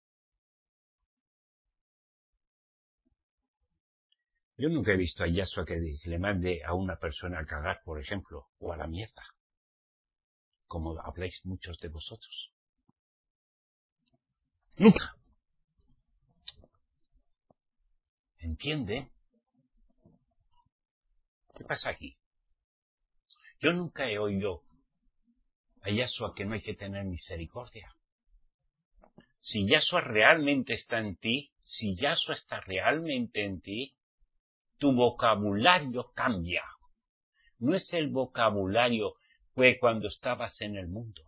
Yo nunca he visto a Yahshua que le mande a una persona a cagar, por ejemplo, o a la mierda, como habláis muchos de vosotros. Nunca. ¿Entiende? ¿Qué pasa aquí? Yo nunca he oído a Yahshua que no hay que tener misericordia. Si Yahshua realmente está en ti, si Yahshua está realmente en ti, tu vocabulario cambia. No es el vocabulario que cuando estabas en el mundo.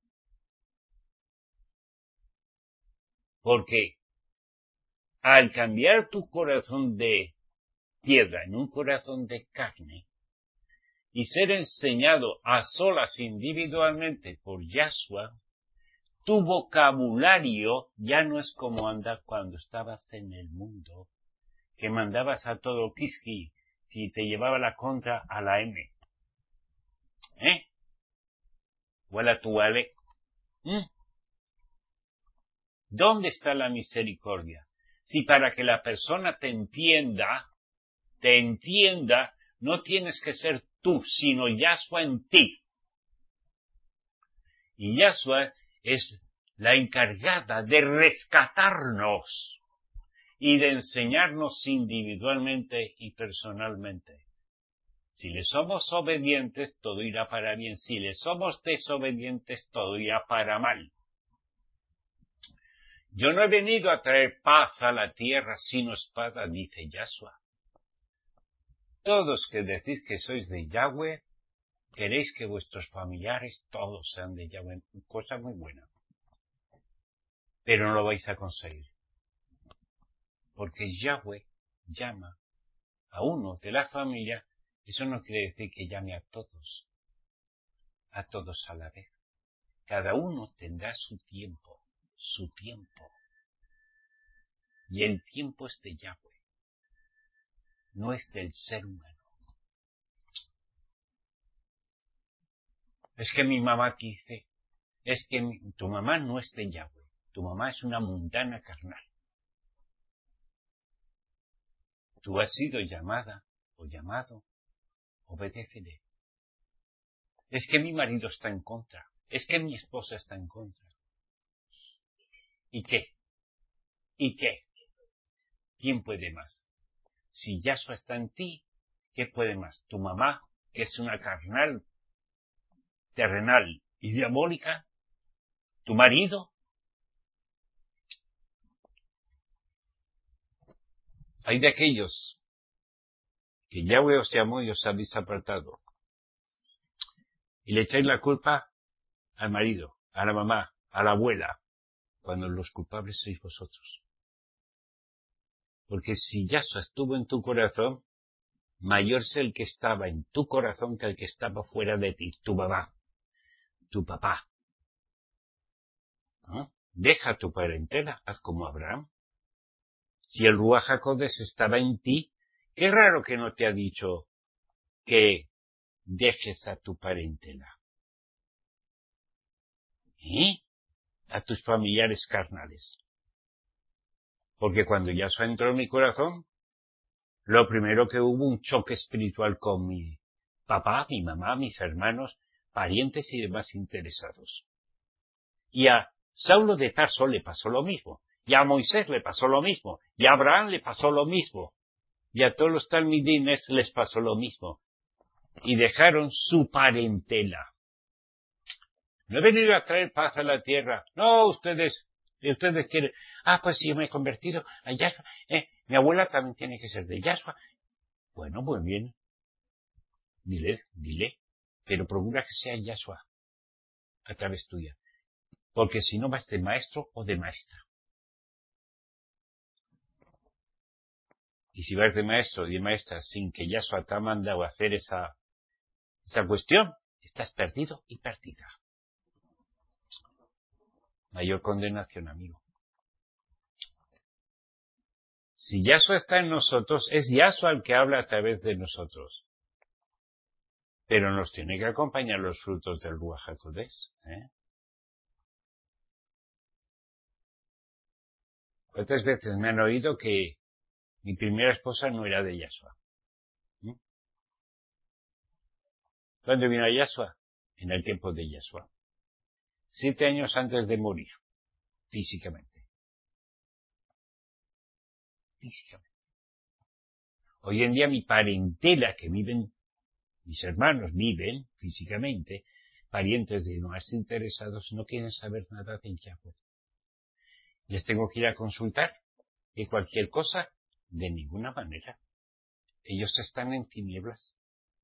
Porque al cambiar tu corazón de piedra en un corazón de carne y ser enseñado a solas individualmente por Yahshua, tu vocabulario ya no es como andar cuando estabas en el mundo, que mandabas a todo Kiski si te llevaba la contra a la M. ¿Eh? O a la Tuale. ¿Mm? ¿Dónde está la misericordia? Si para que la persona te entienda, te entienda, no tienes que ser tú, sino Yahshua en ti. Y Yahshua es la encargada de rescatarnos y de enseñarnos individualmente y personalmente. Si le somos obedientes, todo irá para bien. Si le somos desobedientes, todo irá para mal. Yo no he venido a traer paz a la tierra sino espada, dice Yahshua. Todos que decís que sois de Yahweh, queréis que vuestros familiares todos sean de Yahweh. Cosa muy buena. Pero no lo vais a conseguir. Porque Yahweh llama a uno de la familia. Eso no quiere decir que llame a todos. A todos a la vez. Cada uno tendrá su tiempo. Su tiempo. Y el tiempo es de Yahweh. No es del ser humano. Es que mi mamá dice, es que mi, tu mamá no es de Yahweh. Tu mamá es una mundana carnal. Tú has sido llamada o llamado, obedécele. Es que mi marido está en contra. Es que mi esposa está en contra. ¿Y qué? ¿Y qué? ¿Quién puede más? Si Yahshua está en ti, ¿qué puede más? ¿Tu mamá, que es una carnal, terrenal y diabólica? ¿Tu marido? Hay de aquellos que Yahweh os llamó y os habéis apartado. Y le echáis la culpa al marido, a la mamá, a la abuela, cuando los culpables sois vosotros. Porque si Yahshua estuvo en tu corazón, mayor es el que estaba en tu corazón que el que estaba fuera de ti, tu mamá, tu papá. ¿No? Deja tu parentela, haz como Abraham. Si el Ruach HaKodesh estaba en ti, qué raro que no te ha dicho que dejes a tu parentela. ¿Eh? A tus familiares carnales. Porque cuando Yahshua entró en mi corazón, lo primero que hubo un choque espiritual con mi papá, mi mamá, mis hermanos, parientes y demás interesados. Y a Saulo de Tarso le pasó lo mismo. Y a Moisés le pasó lo mismo. Y a Abraham le pasó lo mismo. Y a todos los talmidines les pasó lo mismo. Y dejaron su parentela. No he venido a traer paz a la tierra. No, ustedes, ustedes quieren. Ah, pues si yo me he convertido a Yahshua. Eh, mi abuela también tiene que ser de Yahshua. Bueno, muy bien. Dile, dile. Pero procura que sea Yahshua a través tuya. Porque si no vas de maestro o de maestra. Y si vas de maestro y de maestra sin que Yahshua te ha mandado a hacer esa, esa cuestión, estás perdido y perdida. Mayor condenación, amigo. Si Yahshua está en nosotros, es Yahshua el que habla a través de nosotros. Pero nos tiene que acompañar los frutos del Ruach HaKodesh. ¿eh? Otras veces me han oído que mi primera esposa no era de Yahshua. ¿Mm? ¿Cuándo vino a Yahshua? En el tiempo de Yahshua. Siete años antes de morir, físicamente. Físicamente. Hoy en día mi parentela que viven, mis hermanos viven físicamente, parientes de más interesados no quieren saber nada de Yahweh. Les tengo que ir a consultar de cualquier cosa, de ninguna manera. Ellos están en tinieblas.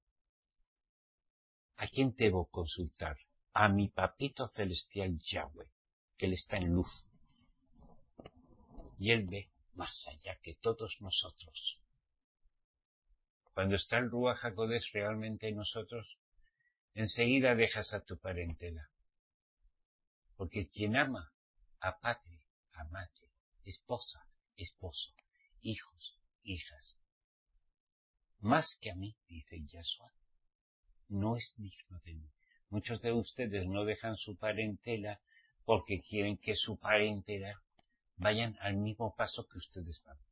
¿A quién debo consultar? A mi papito celestial Yahweh, que él está en luz. Y él ve más allá que todos nosotros. Cuando está el Ruach HaKodesh realmente en nosotros, enseguida dejas a tu parentela. Porque quien ama a padre, a madre, esposa, esposo, hijos, hijas, más que a mí, dice Yahshua, no es digno de mí. Muchos de ustedes no dejan su parentela porque quieren que su parentela vayan al mismo paso que ustedes van.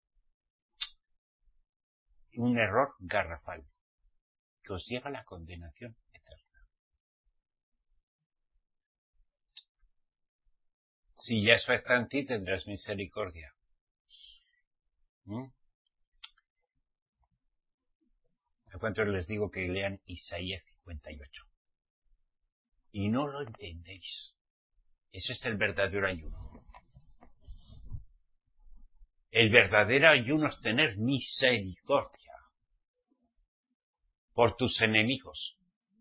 Un error garrafal que os lleva a la condenación eterna. Si Yahshua está en ti, tendrás misericordia. ¿Mm? ¿A cuántos les digo que lean Isaías cincuenta y ocho? Y no lo entendéis. Ese es el verdadero ayuno. El verdadero ayuno es tener misericordia por tus enemigos.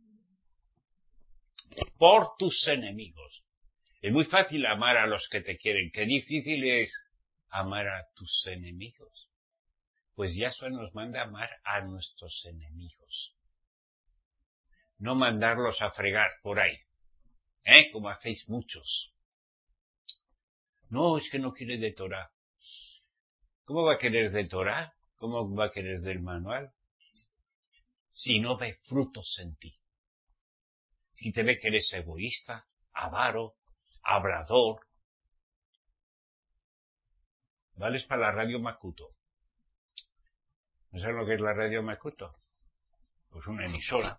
Por tus enemigos. Es muy fácil amar a los que te quieren. Qué difícil es amar a tus enemigos. Pues Yahshua nos manda amar a nuestros enemigos. No mandarlos a fregar por ahí, ¿eh? Como hacéis muchos. No, es que no quiere de Torah. ¿Cómo va a querer de Torah? ¿Cómo va a querer del manual? Si no ve frutos en ti. Si te ve que eres egoísta, avaro, hablador. ¿Vales para la radio Makuto? ¿No sabes lo que es la radio Makuto? Pues una emisora.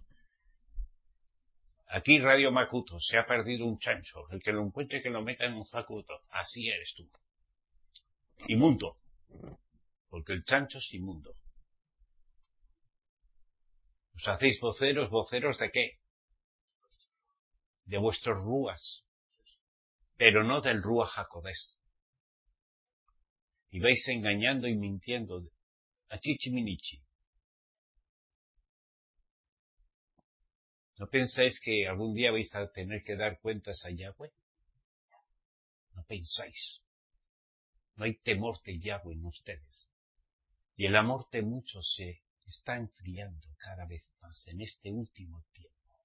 Aquí Radio Makuto, se ha perdido un chancho. El que lo encuentre que lo meta en un zacuto. Así eres tú. Inmundo. Porque el chancho es inmundo. ¿Os hacéis voceros? ¿Voceros de qué? De vuestros rúas. Pero no del rúa Jacodés. Y vais engañando y mintiendo a chichiminichi. ¿No pensáis que algún día vais a tener que dar cuentas a Yahweh? No pensáis. No hay temor de Yahweh en ustedes. Y el amor de muchos se está enfriando cada vez más en este último tiempo.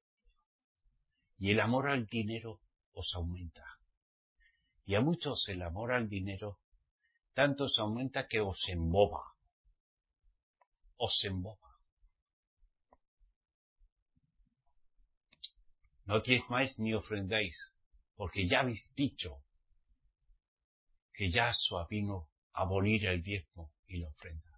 Y el amor al dinero os aumenta. Y a muchos el amor al dinero tanto os aumenta que os emboba. Os emboba. No diezmáis ni ofrendáis, porque ya habéis dicho que Yahshua vino a abolir el diezmo y la ofrenda.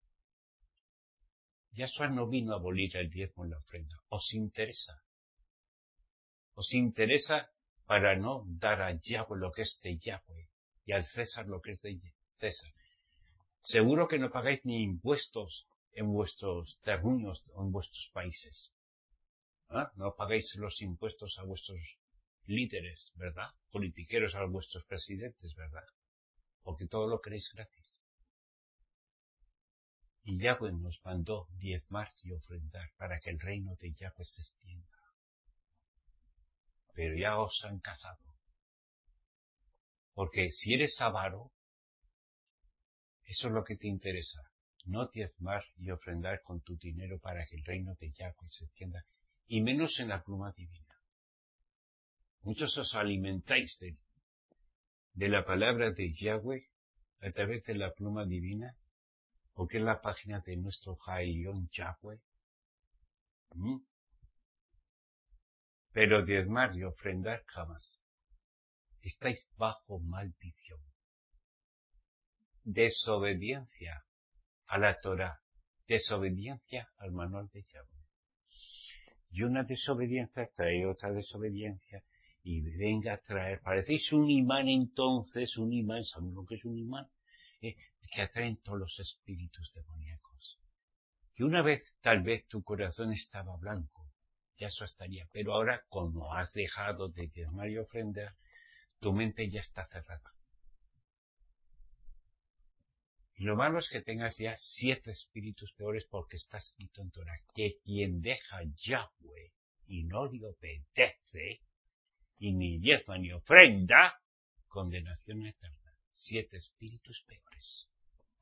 Yahshua no vino a abolir el diezmo y la ofrenda. Os interesa. Os interesa para no dar a Yahweh lo que es de Yahweh y al César lo que es de César. Seguro que no pagáis ni impuestos en vuestros terruños o en vuestros países. ¿Ah? No pagáis los impuestos a vuestros líderes, ¿verdad? Politiqueros, a vuestros presidentes, ¿verdad? Porque todo lo queréis gratis. Y Yahweh nos mandó diezmar y ofrendar para que el reino de Yahweh se extienda. Pero ya os han cazado. Porque si eres avaro, eso es lo que te interesa. No diezmar y ofrendar con tu dinero para que el reino de Yahweh se extienda. Y menos en la pluma divina. Muchos os alimentáis de, de la palabra de Yahweh a través de la pluma divina, porque es la página de nuestro Jaelión Yahweh. ¿Mm? Pero diezmar y ofrendar jamás. Estáis bajo maldición. Desobediencia a la Torah. Desobediencia al manual de Yahweh. Y una desobediencia trae otra desobediencia y venga a traer. Parecéis un imán entonces, un imán, ¿saben lo que es un imán? Eh, que atraen todos los espíritus demoníacos. Que una vez, tal vez, tu corazón estaba blanco, ya eso estaría, pero ahora, como has dejado de diezmar y ofrendar, tu mente ya está cerrada. Y lo malo es que tengas ya siete espíritus peores porque está escrito en Torah que quien deja a Yahweh y no le obedece, y ni diezma ni ofrenda, condenación eterna. Siete espíritus peores.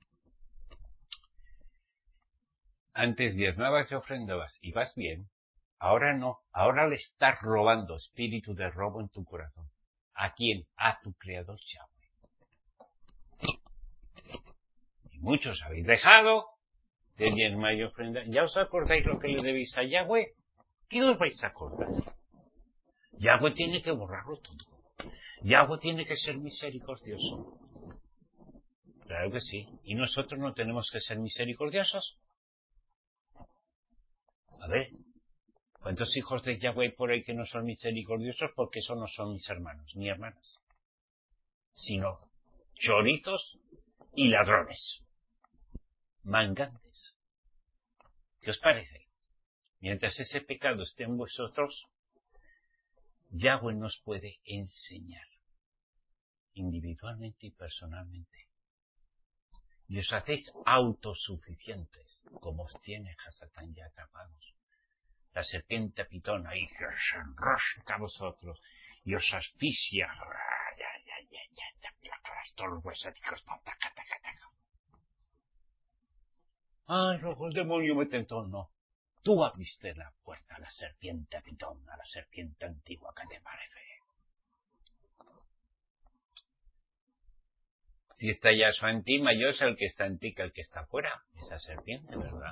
Antes diezmabas y ofrendabas y vas bien. Ahora no. Ahora le estás robando espíritu de robo en tu corazón. ¿A quién? A tu creador Yahweh. Y muchos habéis dejado de diezmar y ofrendar. ¿Ya os acordáis lo que le debéis a Yahweh? ¿Qué os vais a acordar? Yahweh tiene que borrarlo todo. Yahweh tiene que ser misericordioso. Claro que sí. ¿Y nosotros no tenemos que ser misericordiosos? A ver, ¿cuántos hijos de Yahweh hay por ahí que no son misericordiosos? Porque esos no son mis hermanos ni hermanas, sino choritos y ladrones, mangantes. ¿Qué os parece? Mientras ese pecado esté en vosotros, Yahweh nos puede enseñar individualmente y personalmente. Y os hacéis autosuficientes, como os tiene Hasatán ya atrapados. La serpiente pitón ahí que os enrosca a vosotros y os asfixia. Todos los huesáticos. Ay, rojo, el demonio me tentó. No. Tú abriste la puerta a la serpiente pitón, a la serpiente antigua. ¿Qué te parece? Si está Yahshua en ti, mayor es el que está en ti que el que está fuera. Esa serpiente, ¿verdad?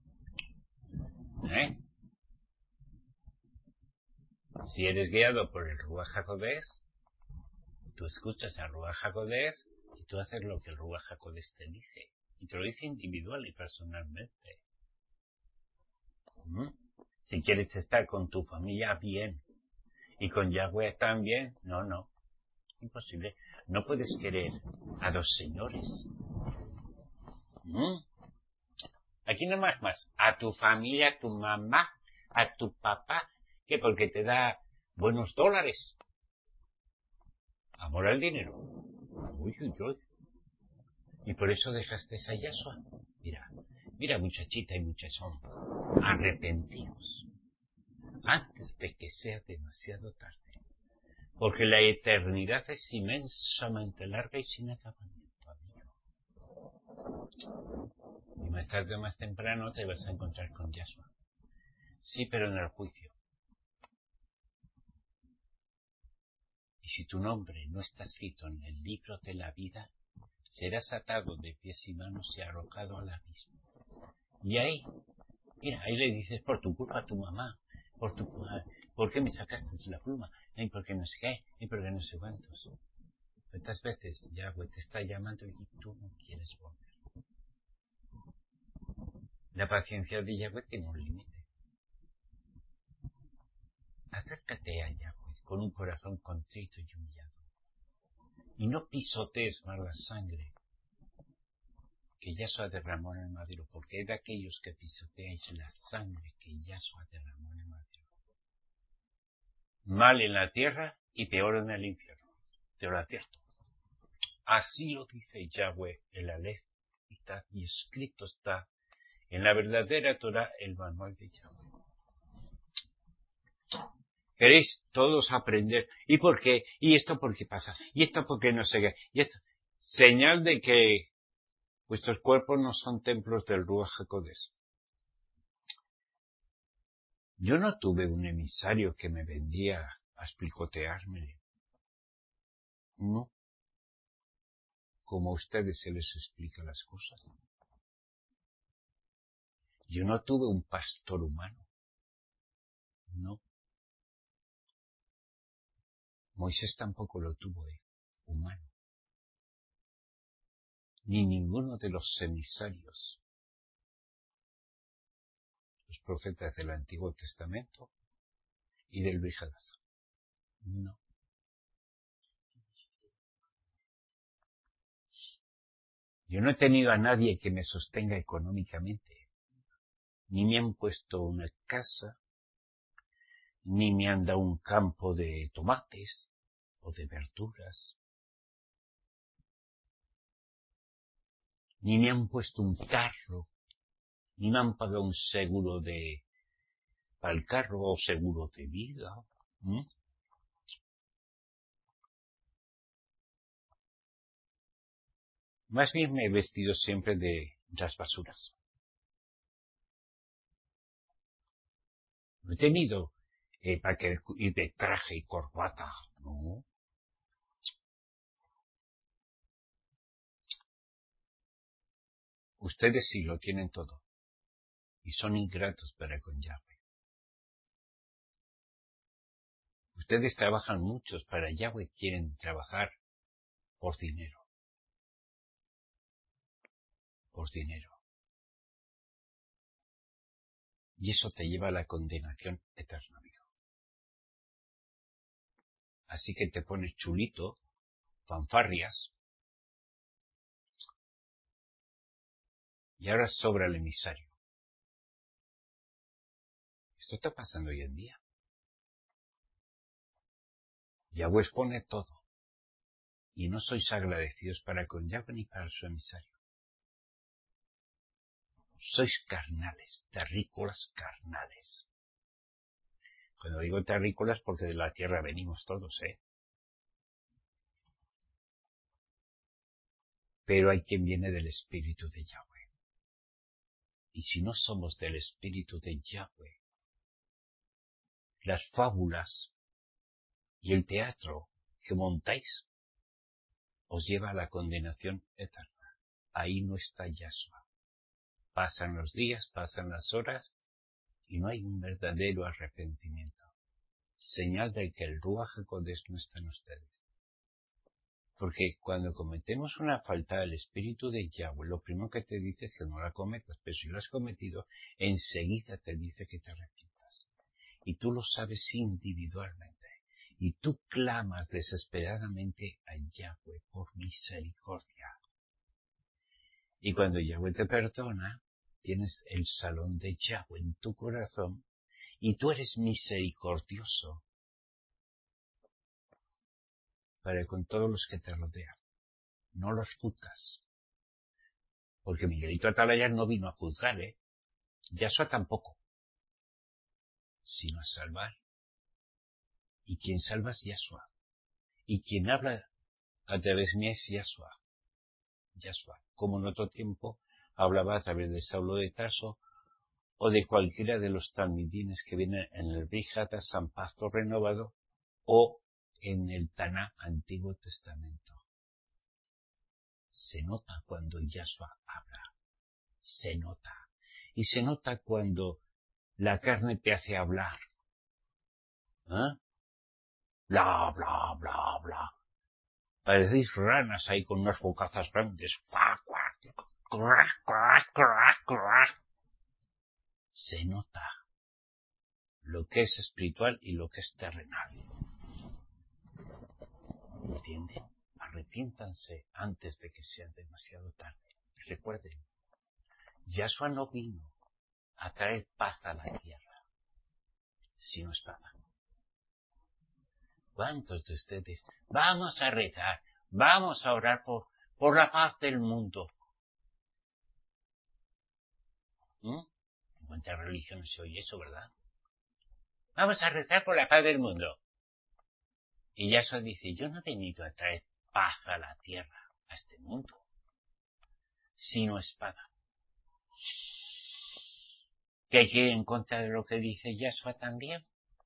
¿Eh? Si eres guiado por el Ruach HaKodesh, tú escuchas al Ruach HaKodesh y tú haces lo que el Ruach HaKodesh te dice. Y te lo dice individual y personalmente. ¿Mm? Si quieres estar con tu familia, bien. Y con Yahweh también, no, no. Imposible. No puedes querer a dos señores. ¿Mm? Aquí no más más. A tu familia, a tu mamá, a tu papá, que porque te da buenos dólares. Amor al dinero. Uy, uy, uy. Y por eso dejaste a Yahshua. Mira, mira muchachita y muchachón. Arrepentidos. Antes de que sea demasiado tarde. Porque la eternidad es inmensamente larga y sin acabamiento, amigo. Y más tarde o más temprano te vas a encontrar con Yahshua. Sí, pero en el juicio. Y si tu nombre no está escrito en el libro de la vida, serás atado de pies y manos y arrojado al abismo. Y ahí, mira, ahí le dices, por tu culpa a tu mamá, por tu ¿por qué me sacaste la pluma? ¿Y por qué no sé qué? ¿Y por qué no sé cuántos? ¿Cuántas veces Yahweh te está llamando y tú no quieres volver? La paciencia de Yahweh tiene un límite. Acércate a Yahweh con un corazón contrito y humillado. Y no pisotees más la sangre que Yahshua derramó en el madero, porque hay de aquellos que pisoteáis la sangre que Yahshua derramó en el madero. Mal en la tierra y peor en el infierno. Te lo advierto. Así lo dice Yahweh, el Aleph, y escrito está en la verdadera Torah, el manual de Yahweh. ¿Queréis todos aprender? ¿Y por qué? ¿Y esto por qué pasa? ¿Y esto por qué no sé qué? ¿Y esto? Señal de que vuestros cuerpos no son templos del Ruach HaKodesh. Yo no tuve un emisario que me vendía a explicotearme. No. Como a ustedes se les explica las cosas. Yo no tuve un pastor humano. No. Moisés tampoco lo tuvo, eh, humano. Ni ninguno de los emisarios, los profetas del Antiguo Testamento y del Brit Hadashah. No. Yo no he tenido a nadie que me sostenga económicamente. Ni me han puesto una casa, ni me han dado un campo de tomates o de verduras, ni me han puesto un carro, ni me han pagado un seguro de para el carro o seguro de vida. ¿Mm? Más bien me he vestido siempre de las basuras. No he tenido eh, para que ir de traje y corbata, no. Ustedes sí lo tienen todo y son ingratos para con Yahweh. Ustedes trabajan muchos para Yahweh, quieren trabajar por dinero. Por dinero. Y eso te lleva a la condenación eterna, amigo. Así que te pones chulito, fanfarrias, Y ahora sobra el emisario. Esto está pasando hoy en día. Yahweh expone todo. Y no sois agradecidos para con Yahweh ni para su emisario. Sois carnales, terrícolas carnales. Cuando digo terrícolas, porque de la tierra venimos todos, ¿eh? Pero hay quien viene del espíritu de Yahweh. Y si no somos del espíritu de Yahweh, las fábulas y el teatro que montáis os lleva a la condenación eterna. Ahí no está Yahshua. Pasan los días, pasan las horas y no hay un verdadero arrepentimiento. Señal de que el Ruach HaKodesh no está en ustedes. Porque cuando cometemos una falta al espíritu de Yahweh, lo primero que te dice es que no la cometas, pero si lo has cometido, enseguida te dice que te arrepientas. Y tú lo sabes individualmente. Y tú clamas desesperadamente a Yahweh por misericordia. Y cuando Yahweh te perdona, tienes el salón de Yahweh en tu corazón y tú eres misericordioso para con todos los que te rodean. No los juzgas. Porque Miguelito Atalaya no vino a juzgar, ¿eh? Yahshua tampoco. Sino a salvar. Y quien salva es Yahshua. Y quien habla a través mía es Yahshua. Yahshua. Como en otro tiempo hablaba a través de Saulo de Tarso o de cualquiera de los talmidines que vienen en el Brijata San Pacto Renovado o en el Taná Antiguo Testamento. Se nota cuando Yahshua habla. Se nota. Y se nota cuando la carne te hace hablar. ¿Eh? Bla, bla, bla, bla. Parecéis ranas ahí con unas bocazas grandes. Se nota lo que es espiritual y lo que es terrenal. ¿Entienden? Arrepiéntanse antes de que sea demasiado tarde. Recuerden, Yahshua no vino a traer paz a la tierra, sino espada. ¿Cuántos de ustedes vamos a rezar, vamos a orar por, por la paz del mundo? ¿Mm? En cuántas religiones se oye eso, ¿verdad? Vamos a rezar por la paz del mundo. Y Yahshua dice, yo no he venido a traer paz a la tierra, a este mundo, sino espada. ¿Que hay que ir en contra de lo que dice Yahshua también?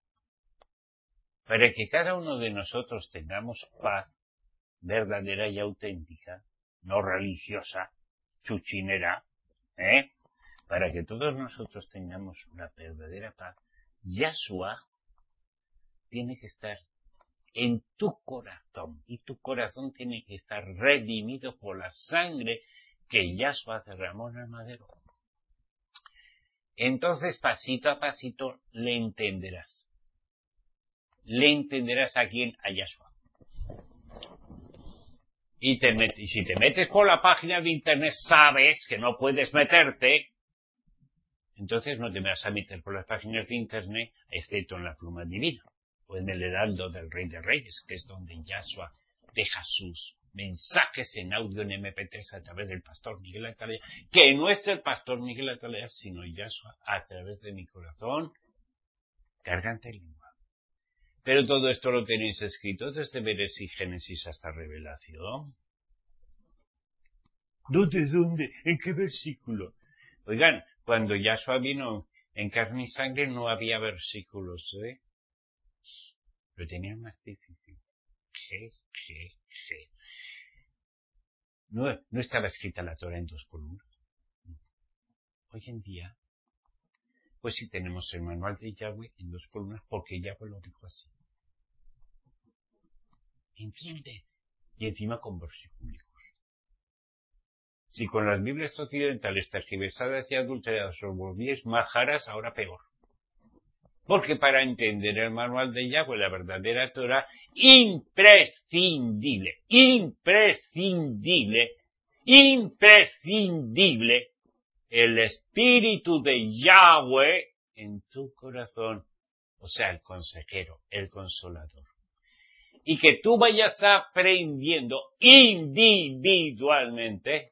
Para que cada uno de nosotros tengamos paz verdadera y auténtica, no religiosa, chuchinera, ¿eh? Para que todos nosotros tengamos una verdadera paz, Yahshua tiene que estar en tu corazón, y tu corazón tiene que estar redimido por la sangre que Yahshua derramó en el madero. Entonces, pasito a pasito, le entenderás. Le entenderás a quién, a Yahshua. Y, te met- y si te metes por la página de internet, sabes que no puedes meterte. Entonces no te vas a meter por las páginas de internet, excepto en la pluma divina, o en el heraldo del Rey de Reyes, que es donde Yahshua deja sus mensajes en audio en eme pe tres a través del pastor Miguel Atalaya, que no es el pastor Miguel Atalaya, sino Yahshua a través de mi corazón, garganta y lengua. Pero todo esto lo tenéis escrito desde Bereshit y Génesis hasta Revelación. ¿Dónde, dónde? ¿En qué versículo? Oigan, cuando Yahshua vino en carne y sangre no había versículos, ¿eh? Lo tenían más difícil. Je, je, je. No, no estaba escrita la Torah en dos columnas. Hoy en día, pues sí tenemos el manual de Yahweh en dos columnas porque Yahweh lo dijo así. ¿Entiende? Y encima con versículos. Si con las Biblias occidentales tergiversadas y adulteradas os volvíais majaras, ahora peor. Porque para entender el manual de Yahweh, la verdadera Torah, imprescindible, imprescindible, imprescindible, el espíritu de Yahweh en tu corazón, o sea, el consejero, el consolador. Y que tú vayas aprendiendo individualmente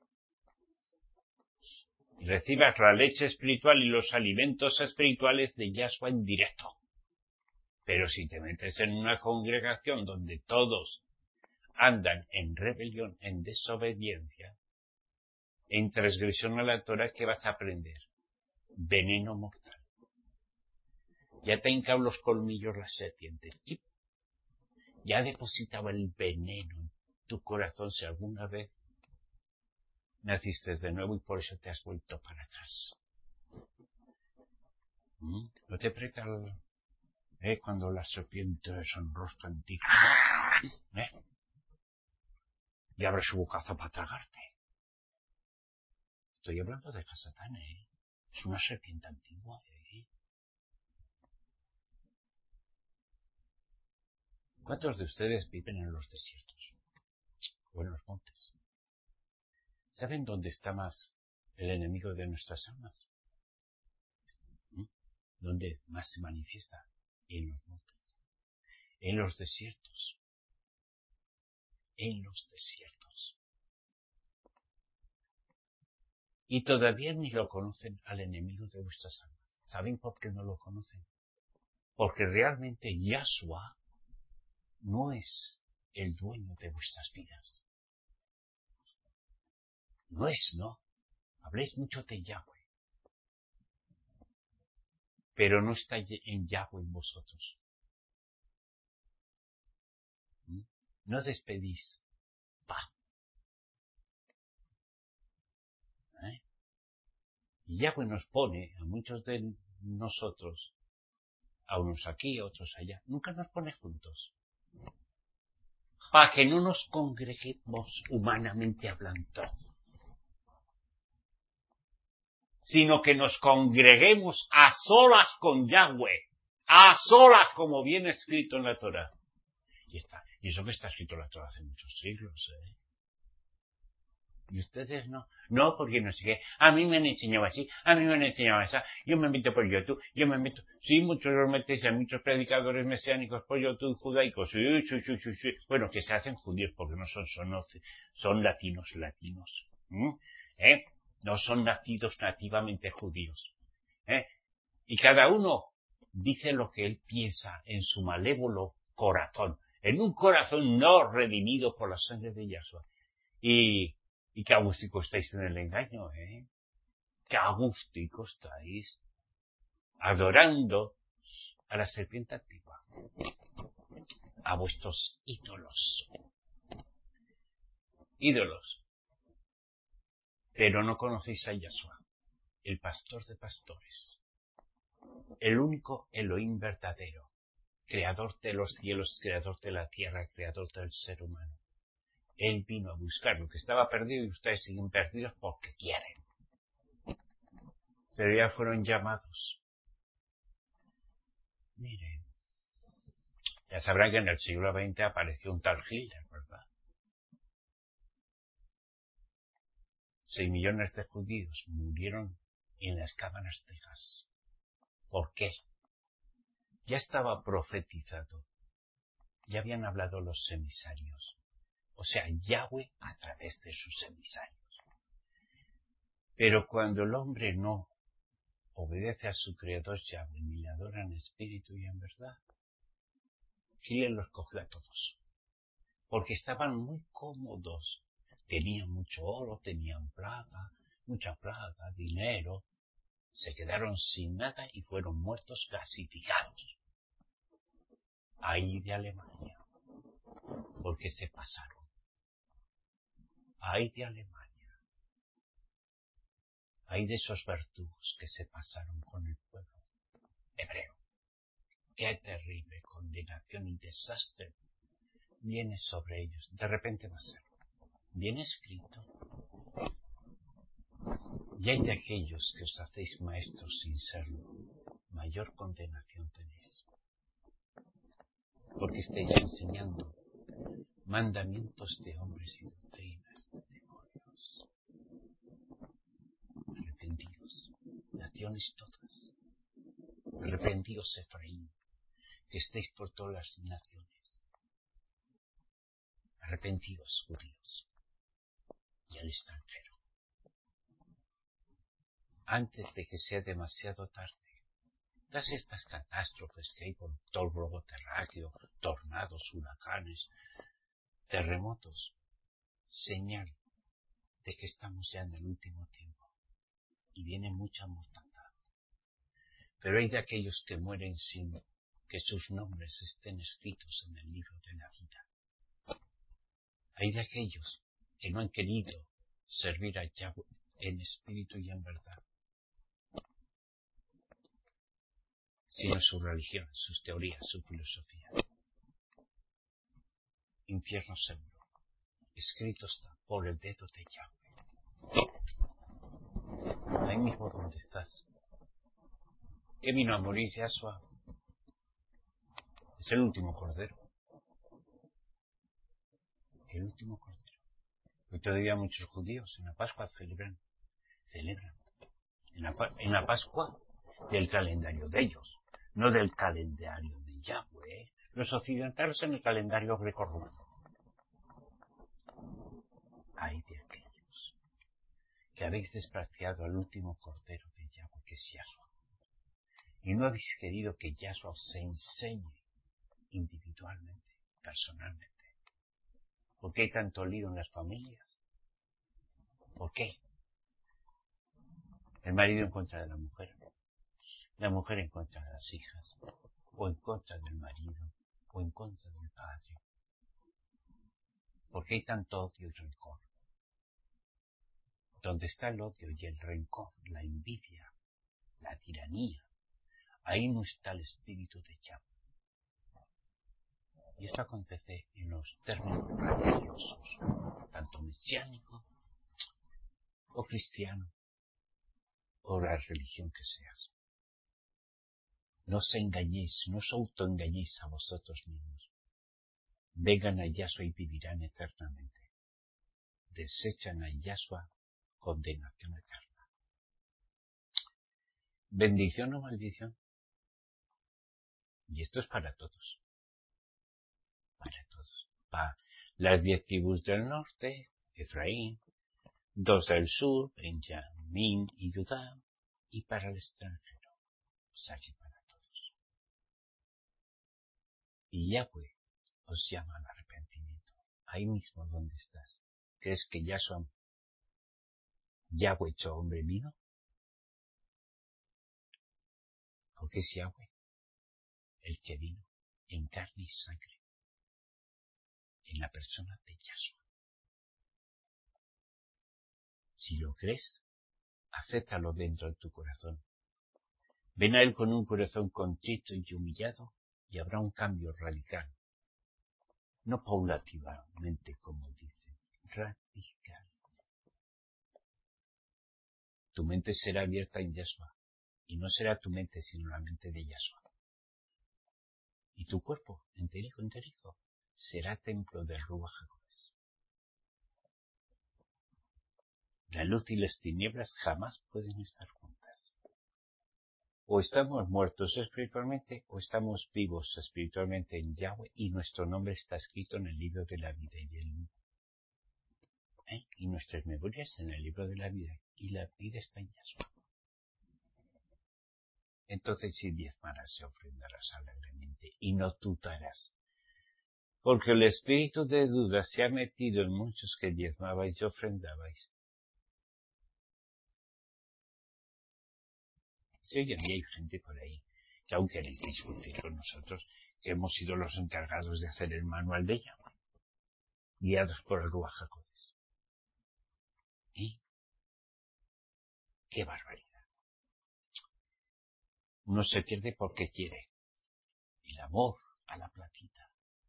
y recibas la leche espiritual y los alimentos espirituales de Yahshua en directo. Pero si te metes en una congregación donde todos andan en rebelión, en desobediencia, en transgresión a la Torah, ¿qué vas a aprender? Veneno mortal. Ya te ha hincado los colmillos la serpiente. Ya depositaba el veneno en tu corazón si alguna vez naciste de nuevo y por eso te has vuelto para atrás. ¿Mm? ¿No te aprieta el... ¿Eh? Cuando la serpiente se enrosca en ti? ¿Eh? Y abre su bocazo para tragarte. Estoy hablando de Hasatán, ¿eh? Es una serpiente antigua, ¿eh? ¿Cuántos de ustedes viven en los desiertos? O en los montes. ¿Saben dónde está más el enemigo de nuestras almas? ¿Mm? ¿Dónde más se manifiesta? En los montes. En los desiertos. En los desiertos. Y todavía ni lo conocen al enemigo de vuestras almas. ¿Saben por qué no lo conocen? Porque realmente Yahshua no es el dueño de vuestras vidas. No es, no. Habléis mucho de Yahweh. Pero no está en Yahweh en vosotros. ¿Mm? No despedís. Pa. ¿Eh? Y Yahweh nos pone a muchos de nosotros, a unos aquí, a otros allá. Nunca nos pone juntos. Para que no nos congreguemos humanamente hablando, sino que nos congreguemos a solas con Yahweh, a solas como viene escrito en la Torah. Y está, y eso que está escrito en la Torah hace muchos siglos, ¿eh? Y ustedes no, no, porque no sé qué, a mí me han enseñado así, a mí me han enseñado así, yo me meto por YouTube, yo me meto, sí, muchos los metéis a muchos predicadores mesiánicos por YouTube judaicos, sí, sí, sí, sí, sí, bueno, que se hacen judíos porque no son, son, son latinos, latinos, ¿eh? ¿Eh? No son nacidos nativamente judíos, ¿eh? Y cada uno dice lo que él piensa en su malévolo corazón, en un corazón no redimido por la sangre de Yahshua. Y Y qué agústico estáis en el engaño, ¿eh? Qué agústico estáis adorando a la serpiente antigua, a vuestros ídolos. Ídolos. Pero no conocéis a Yahshua, el pastor de pastores, el único Elohim verdadero, creador de los cielos, creador de la tierra, creador del ser humano. Él vino a buscar lo que estaba perdido y ustedes siguen perdidos porque quieren. Pero ya fueron llamados. Miren, ya sabrán que en el siglo veinte apareció un tal Hitler, ¿verdad? Seis millones de judíos murieron en las cámaras de gas. ¿Por qué? Ya estaba profetizado. Ya habían hablado los emisarios. O sea, Yahweh a través de sus emisarios. Pero cuando el hombre no obedece a su creador Yahweh, ni le adora en espíritu y en verdad, Hitler los cogió a todos. Porque estaban muy cómodos. Tenían mucho oro, tenían plata, mucha plata, dinero. Se quedaron sin nada y fueron muertos gasificados. Ahí de Alemania. Porque se pasaron. Ahí de Alemania. Hay de esos verdugos que se pasaron con el pueblo hebreo. Qué terrible condenación y desastre viene sobre ellos. De repente va a ser bien escrito. Y hay de aquellos que os hacéis maestros sin serlo. Mayor condenación tenéis. Porque estáis enseñando mandamientos de hombres y doctrinas de demonios. Arrepentidos. naciones todas. Arrepentíos, Efraín, que estéis por todas las naciones. Arrepentíos, judíos, y al extranjero, antes de que sea demasiado tarde. Todas estas catástrofes que hay por todo el globo terráqueo, tornados, huracanes, terremotos, señal de que estamos ya en el último tiempo y viene mucha mortandad. Pero hay de aquellos que mueren sin que sus nombres estén escritos en el libro de la vida. Hay de aquellos que no han querido servir a Yahweh en espíritu y en verdad, sino su religión, sus teorías, su filosofía. Infierno seguro, escrito está por el dedo de Yahweh. Ahí mismo donde estás. ¿Qué vino a morir Yahshua? Es el último cordero. El último cordero. Hoy todavía muchos judíos en la Pascua celebran. Celebran. En la, en la Pascua del calendario de ellos, no del calendario de Yahweh. Los occidentales en el calendario grecorromano. Hay de aquellos que habéis despreciado al último cordero de Yahweh, que es Yahshua. Y no habéis querido que Yahshua os enseñe individualmente, personalmente. ¿Por qué hay tanto lío en las familias? ¿Por qué? El marido en contra de la mujer, la mujer en contra de las hijas, o en contra del marido, o en contra del padre. ¿Por qué hay tanto odio y rencor? Donde está el odio y el rencor, la envidia, la tiranía, ahí no está el espíritu de Yahweh. Y esto acontece en los términos religiosos, tanto mesiánico o cristiano, o la religión que seas. No os engañéis, no os autoengañéis a vosotros mismos. Vengan a Yahshua y vivirán eternamente. Desechan a Yahshua, condenación eterna. ¿Bendición o maldición? Y esto es para todos. Para todos. Para las diez tribus del norte, Efraín, dos del sur, Benjamín y Judá, y para el extranjero, o sea que para todos. Y Yahweh os llama al arrepentimiento, ahí mismo donde estás. ¿Crees que Yahshua, Yahweh hecho hombre vino? Porque es Yahweh el que vino en carne y sangre, en la persona de Yahshua. Si lo crees, acéptalo dentro de tu corazón. Ven a Él con un corazón contrito y humillado y habrá un cambio radical. No paulativamente, como dicen, radical. Tu mente será abierta en Yahshua, y no será tu mente sino la mente de Yahshua. Y tu cuerpo, enterico, enterico, será templo del Ruach HaKodesh. La luz y las tinieblas jamás pueden estar juntas. O estamos muertos espiritualmente, o estamos vivos espiritualmente en Yahweh, y nuestro nombre está escrito en el libro de la vida y el ¿Eh? y nuestras memorias en el libro de la vida, y la vida está en Yahshua. Entonces si diezmarás y ofrendarás alegremente, y no dudarás. Porque el espíritu de duda se ha metido en muchos que diezmabais y ofrendabais. Sí, hoy en día hay gente por ahí que aún queréis discutir con nosotros, que hemos sido los encargados de hacer el manual de Yahweh, guiados por el Ruach HaKodesh. ¿Y? ¡Qué barbaridad! Uno se pierde porque quiere. El amor a la platita.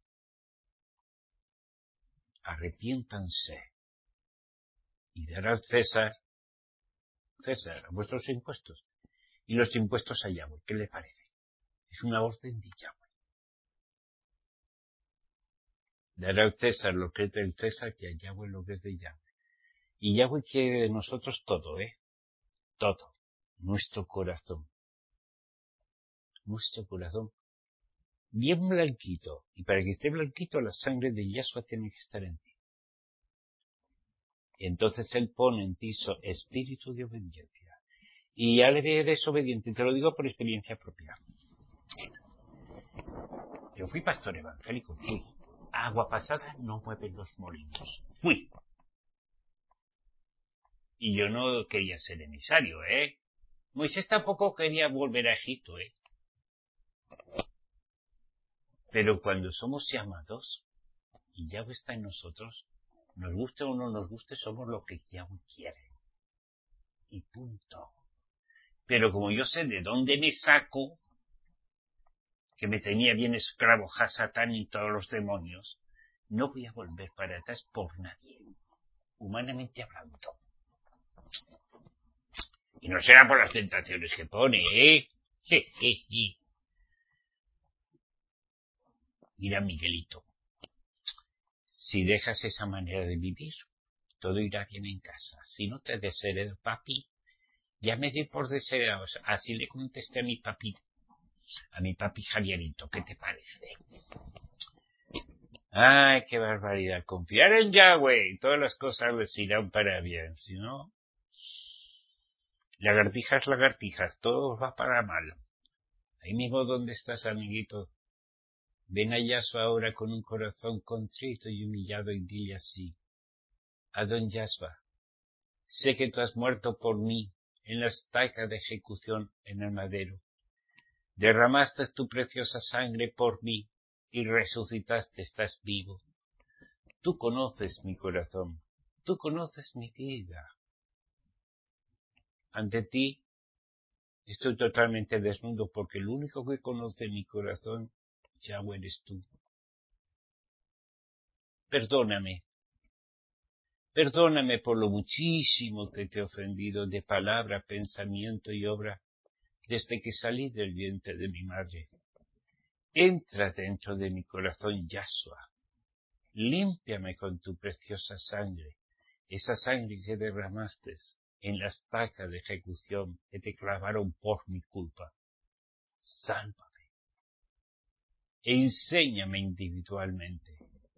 Arrepiéntanse y dar al César, César, vuestros impuestos, y los impuestos a Yahweh. ¿Qué le parece? Es una orden de Yahweh. Dar al César lo que es del César y a Yahweh lo que es de Yahweh. Y Yahweh quiere de nosotros todo, ¿eh? Todo. nuestro corazón. Nuestro corazón. Bien blanquito. Y para que esté blanquito, la sangre de Yahshua tiene que estar en ti. Y entonces Él pone en ti su espíritu de obediencia. Y ya le eres obediente. Te lo digo por experiencia propia. Yo fui pastor evangélico. Fui. Agua pasada no mueve los molinos. Fui. Y yo no quería ser emisario, ¿eh? Moisés tampoco quería volver a Egipto, ¿eh? Pero cuando somos llamados, y Yahweh está en nosotros, nos guste o no nos guste, somos lo que Yahweh quiere. Y punto. Pero como yo sé de dónde me saco, que me tenía bien esclavo Hasatán y todos los demonios, no voy a volver para atrás por nadie, humanamente hablando. Y no será por las tentaciones que pone, ¿eh? Je, je, je. Mira, Miguelito, si dejas esa manera de vivir, todo irá bien en casa. Si no te desheredo, papi, ya me di por desheredado. Así le contesté a mi papi, a mi papi Javierito. ¿Qué te parece? Ay, qué barbaridad. Confiar en Yahweh. Todas las cosas les irán para bien. Si no, lagartijas, lagartijas. Todo va para mal. Ahí mismo donde estás, amiguito. Ven a Yahshua ahora con un corazón contrito y humillado y dile así. Adón Yahshua, sé que tú has muerto por mí en la estaca de ejecución en el madero. Derramaste tu preciosa sangre por mí y resucitaste, estás vivo. Tú conoces mi corazón, tú conoces mi vida. Ante ti estoy totalmente desnudo porque el único que conoce mi corazón, Yahweh, eres tú. Perdóname. Perdóname por lo muchísimo que te he ofendido de palabra, pensamiento y obra desde que salí del vientre de mi madre. Entra dentro de mi corazón, Yahshua. Límpiame con tu preciosa sangre, esa sangre que derramaste en la estaca de ejecución que te clavaron por mi culpa. Sálvame. Enséñame individualmente.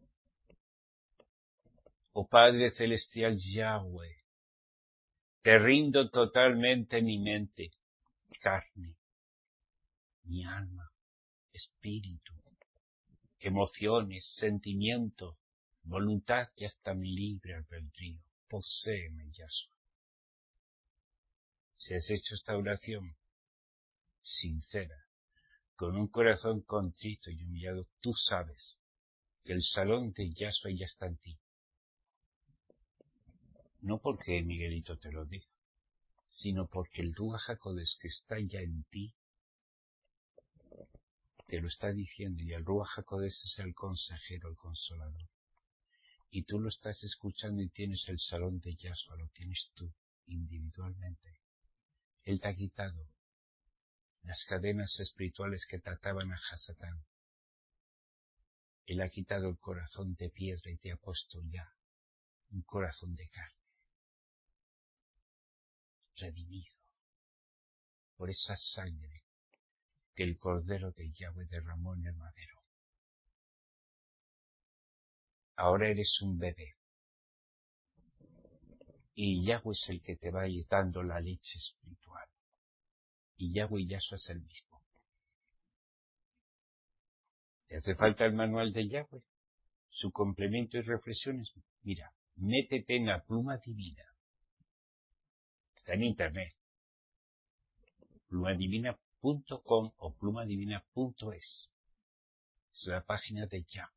Oh Padre Celestial Yahweh, te rindo totalmente mi mente, carne, mi alma, espíritu, emociones, sentimiento, voluntad y hasta mi libre albedrío. Poséeme, Yahshua. Si has hecho esta oración sincera, con un corazón contrito y humillado, tú sabes que el salón de Yahshua ya está en ti. No porque Miguelito te lo diga, sino porque el Ruach HaKodesh que está ya en ti te lo está diciendo, y el Ruach HaKodesh es el consejero, el consolador. Y tú lo estás escuchando y tienes el salón de Yahshua, lo tienes tú, individualmente. Él te ha quitado las cadenas espirituales que te ataban a Hasatán. Él ha quitado el corazón de piedra y te ha puesto ya un corazón de carne, redimido por esa sangre que el Cordero de Yahweh derramó en el madero. Ahora eres un bebé. Y Yahweh es el que te va a ir dando la leche espiritual. Y Yahweh y Yahshua es el mismo. ¿Te hace falta el manual de Yahweh? Su complemento y reflexiones. Mira, métete en la pluma divina. Está en internet. plumadivina punto com o plumadivina punto es. Es la página de Yahweh.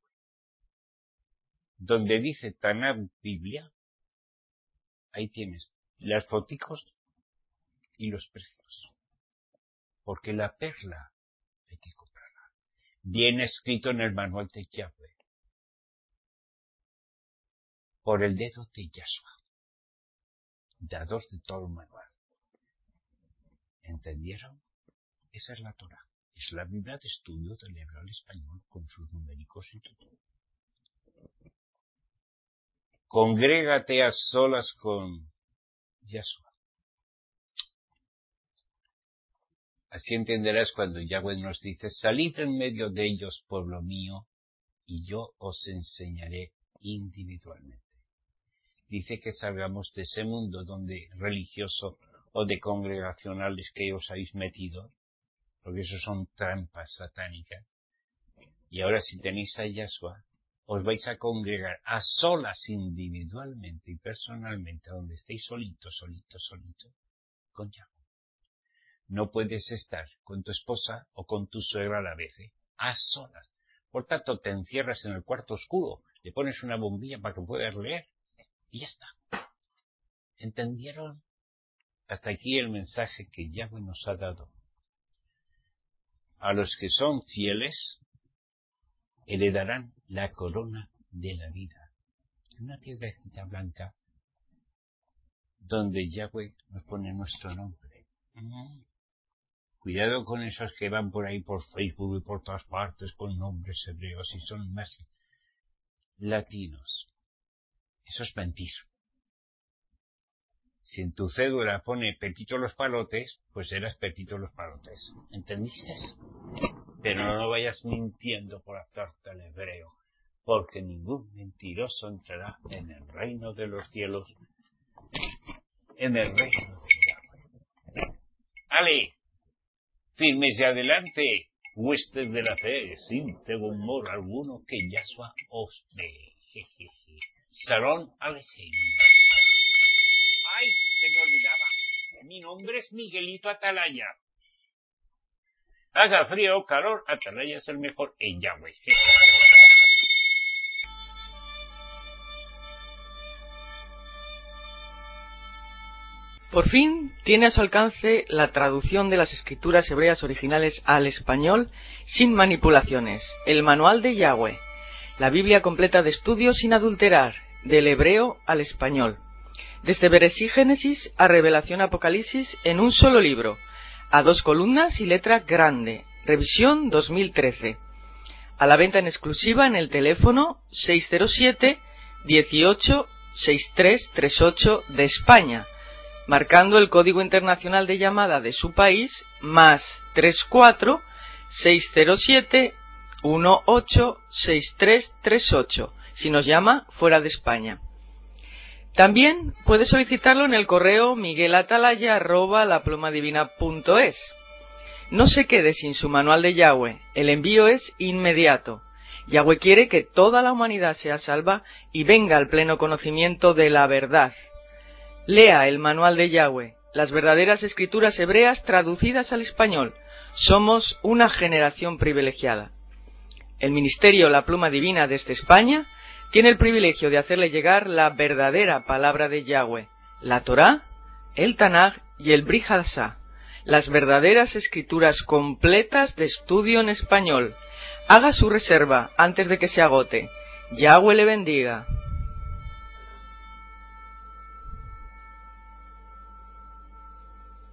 Donde dice Tanakh Biblia, ahí tienes las foticos y los precios. Porque la perla hay que comprarla. Viene escrito en el manual de Yahweh. Por el dedo de Yahshua. Dador de todo el manual. ¿Entendieron? Esa es la Torah. Es la Biblia de estudio del hebreo al español con sus numéricos y todo. Congrégate a solas con Yahshua. Así entenderás cuando Yahweh nos dice: salid en medio de ellos, pueblo mío, y yo os enseñaré individualmente. Dice que salgamos de ese mundo donde religioso o de congregacionales que os habéis metido, porque eso son trampas satánicas. Y ahora, si tenéis a Yahshua, os vais a congregar a solas, individualmente y personalmente, donde estéis solitos, solitos, solitos, con Yahweh. No puedes estar con tu esposa o con tu suegra a la vez, ¿eh? A solas. Por tanto, te encierras en el cuarto oscuro, le pones una bombilla para que puedas leer y ya está. ¿Entendieron? Hasta aquí el mensaje que Yahweh nos ha dado. A los que son fieles heredarán la corona de la vida. Una piedrecita blanca donde Yahweh nos pone nuestro nombre. Mm. Cuidado con esos que van por ahí por Facebook y por todas partes con nombres hebreos y son más latinos. Eso es mentir. Si en tu cédula pone Pepito Los Palotes, pues eras Pepito Los Palotes. ¿Entendiste? Pero no vayas mintiendo por hacerte el hebreo, porque ningún mentiroso entrará en el reino de los cielos, en el reino de Yahweh. ¡Ale! Firmes y adelante, huestes de la fe, sin temor alguno que Yahshua os dé. Salón Alejem. ¡Ay! Se me olvidaba. Mi nombre es Miguelito Atalaya. Haga frío o calor, Atalaya es el mejor en Yahweh. Por fin tiene a su alcance la traducción de las escrituras hebreas originales al español sin manipulaciones, el Manual de Yahweh, la Biblia completa de estudio sin adulterar, del hebreo al español, desde Bereshit Génesis a Revelación Apocalipsis en un solo libro, a dos columnas y letra grande, revisión dos mil trece, a la venta en exclusiva en el teléfono seis cero siete, dieciocho, sesenta y tres treinta y ocho de España, marcando el código internacional de llamada de su país, más treinta y cuatro, seiscientos siete, dieciocho, sesenta y tres treinta y ocho, si nos llama fuera de España. También puede solicitarlo en el correo miguelatalaya arroba laplomadivina punto es. No se quede sin su manual de Yahweh, el envío es inmediato. Yahweh quiere que toda la humanidad sea salva y venga al pleno conocimiento de la verdad. Lea el manual de Yahweh, las verdaderas escrituras hebreas traducidas al español. Somos una generación privilegiada. El Ministerio La Pluma Divina desde España tiene el privilegio de hacerle llegar la verdadera palabra de Yahweh, la Torá, el Tanaj y el Brit Hadashah, las verdaderas escrituras completas de estudio en español. Haga su reserva antes de que se agote. Yahweh le bendiga.